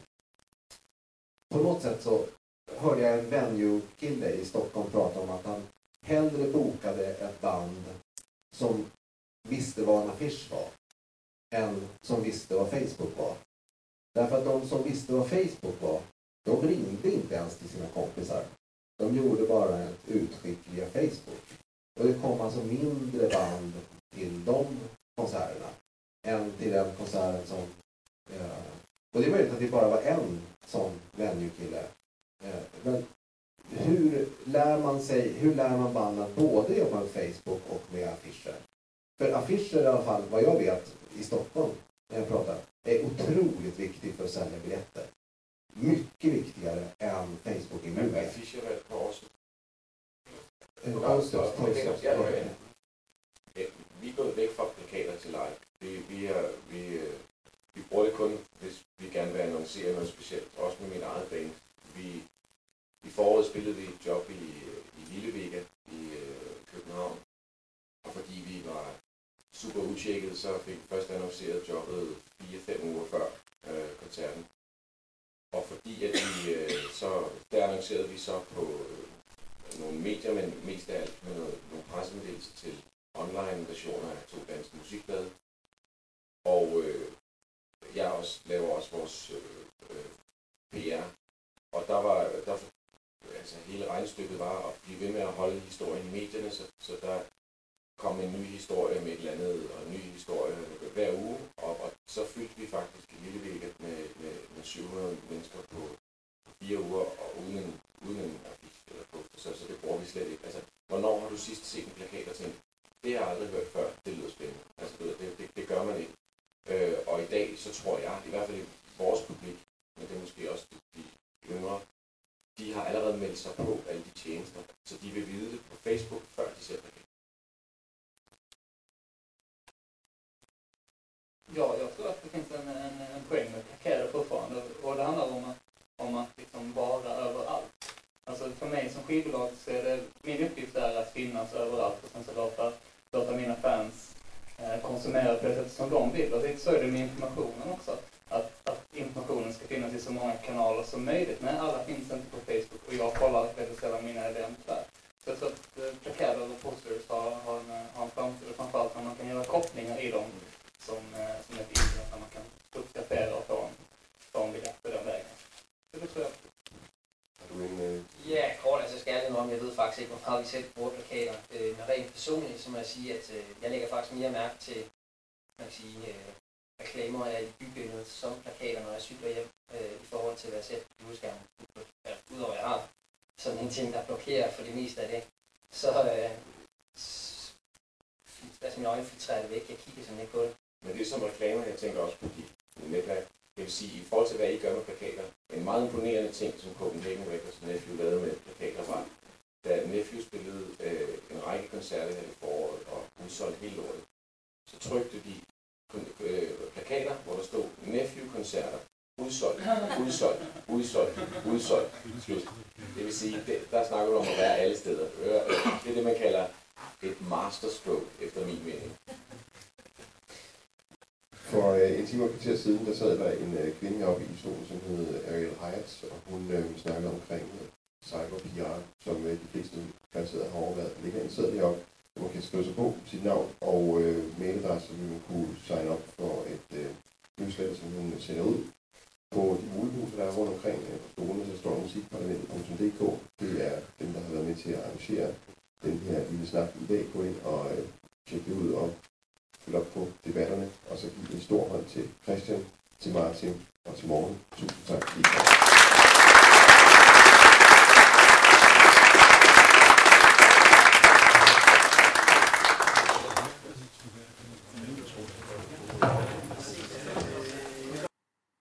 på något sätt så hörde jag en venue-kille i Stockholm prata om att han hellre bokade ett band som visste vad en affisch var än som visste vad Facebook var. Därför att de som visste vad Facebook var, de ringde inte ens till sina kompisar. De gjorde bara ett utskick via Facebook. Och det kom alltså mindre band till de konserterna än till den konserten som... och det är möjligt att det bara var en sån venue-kille. Men hur lär man band att både jobba med Facebook och med affischer? För affischer i alla fall, vad jag vet, i Stockholm, när jag pratar, är otroligt viktigt för att sälja biljetter. Mycket viktigare än Facebook i Men affischer är ett par år sedan. Vi er gået væk fra plakater til live. Vi bruger det kun, hvis vi gerne vil annoncere noget specielt, også med min eget band. I foråret spillede vi et job i Lillevega i København, og fordi vi var super utjekket, så fik vi først annonceret jobbet 4-5 uger før koncerten. Og fordi at der annoncerede vi så på nogle medier, men mest af alt med nogle pressemeddelelser til online-versioner af 2 danske musikblade. Og jeg laver også vores PR. Og altså hele regnestykket var at blive ved med at holde historien i medierne, så der kom en ny historie med et eller andet, og en ny historie hver uge, og så fyldte vi faktisk en lille vægget med 700 mennesker på 4 uger, og uden en affiche eller poster, så det bruger vi slet ikke. Altså, hvornår har du sidst set en plakat og tænkt, det har jeg aldrig hørt før, det lyder spændende. Altså, det gør man ikke. tror jeg, i hvert fald i vores publik, men det er måske også de yngre, de har allerede meldt sig på alle de tjenester, så de vil vide det på Facebook, før de ser det. Ja, jag tror att det finns en poäng med plakater fortfarande, och det handlar om att liksom vara överallt. Alltså för mig som skivbolag så är det, min uppgift är att finnas överallt och sen så låta mina fans konsumera på det sättet som de vill. Och så är det med informationen också. Att informationen ska finnas i så många kanaler som möjligt. Men alla finns inte på Facebook och jag kollar väldigt sällan mina event där. Så jag tror att plakater och posters har en framtid, framförallt när man kan göra kopplingar i dem som ett internet där man kan fotografera och få en biljett på den vägen. Så det tror jeg. Har du en... Ja, kort, altså skal jeg om, jeg ved faktisk ikke, hvor meget vi selv bruger plakater. Men rent personligt, så må jeg sige, at jeg lægger faktisk mere mærke til, man kan sige, reklamer af i bybilledet som plakater, når jeg cykler hjem, i forhold til, hvad jeg ser på udskærmen. Udover at jeg har sådan en ting, der blokerer for det meste af det, så altså mine øjne filtrerer det væk. Jeg kigger sådan ikke på det. Men det er som reklamer, jeg tænker også på de netværk. Det vil sige, i forhold til, hvad I gør med plakater, en meget imponerende ting, som Copenhagen Records og Nephew lavede med plakater, var, da Nephew spillede en række koncerter her i foråret og udsolgte hele året, så trykte de plakater, hvor der stod Nephew-koncerter, udsolgt, udsolgt, udsolgt, udsolgt, slut. Det vil sige, der snakker du om at være alle steder. Det er det, man kalder et masterstroke, efter min mening. For en time og kvarter siden, der sad der en kvinde heroppe i stolen, som hed Ariel Hyatt, og hun snakkede omkring cyber PR, som de fleste garanteret har overvejet. Der ligger en seddel heroppe, hvor man kan skrive sig på sit navn og mailadresse, så vil man kunne signe op for et newsletter, som hun sender ud. På de muligheder, der er rundt omkring på stolene, så står musikparlamentet.dk. Det er dem, der har været med til at arrangere den her lille snak i dag. Gå ind og tjekke det ud og følge op på debatterne, og så give en stor hånd til Christian, til Martin og til Morten. Tusind tak.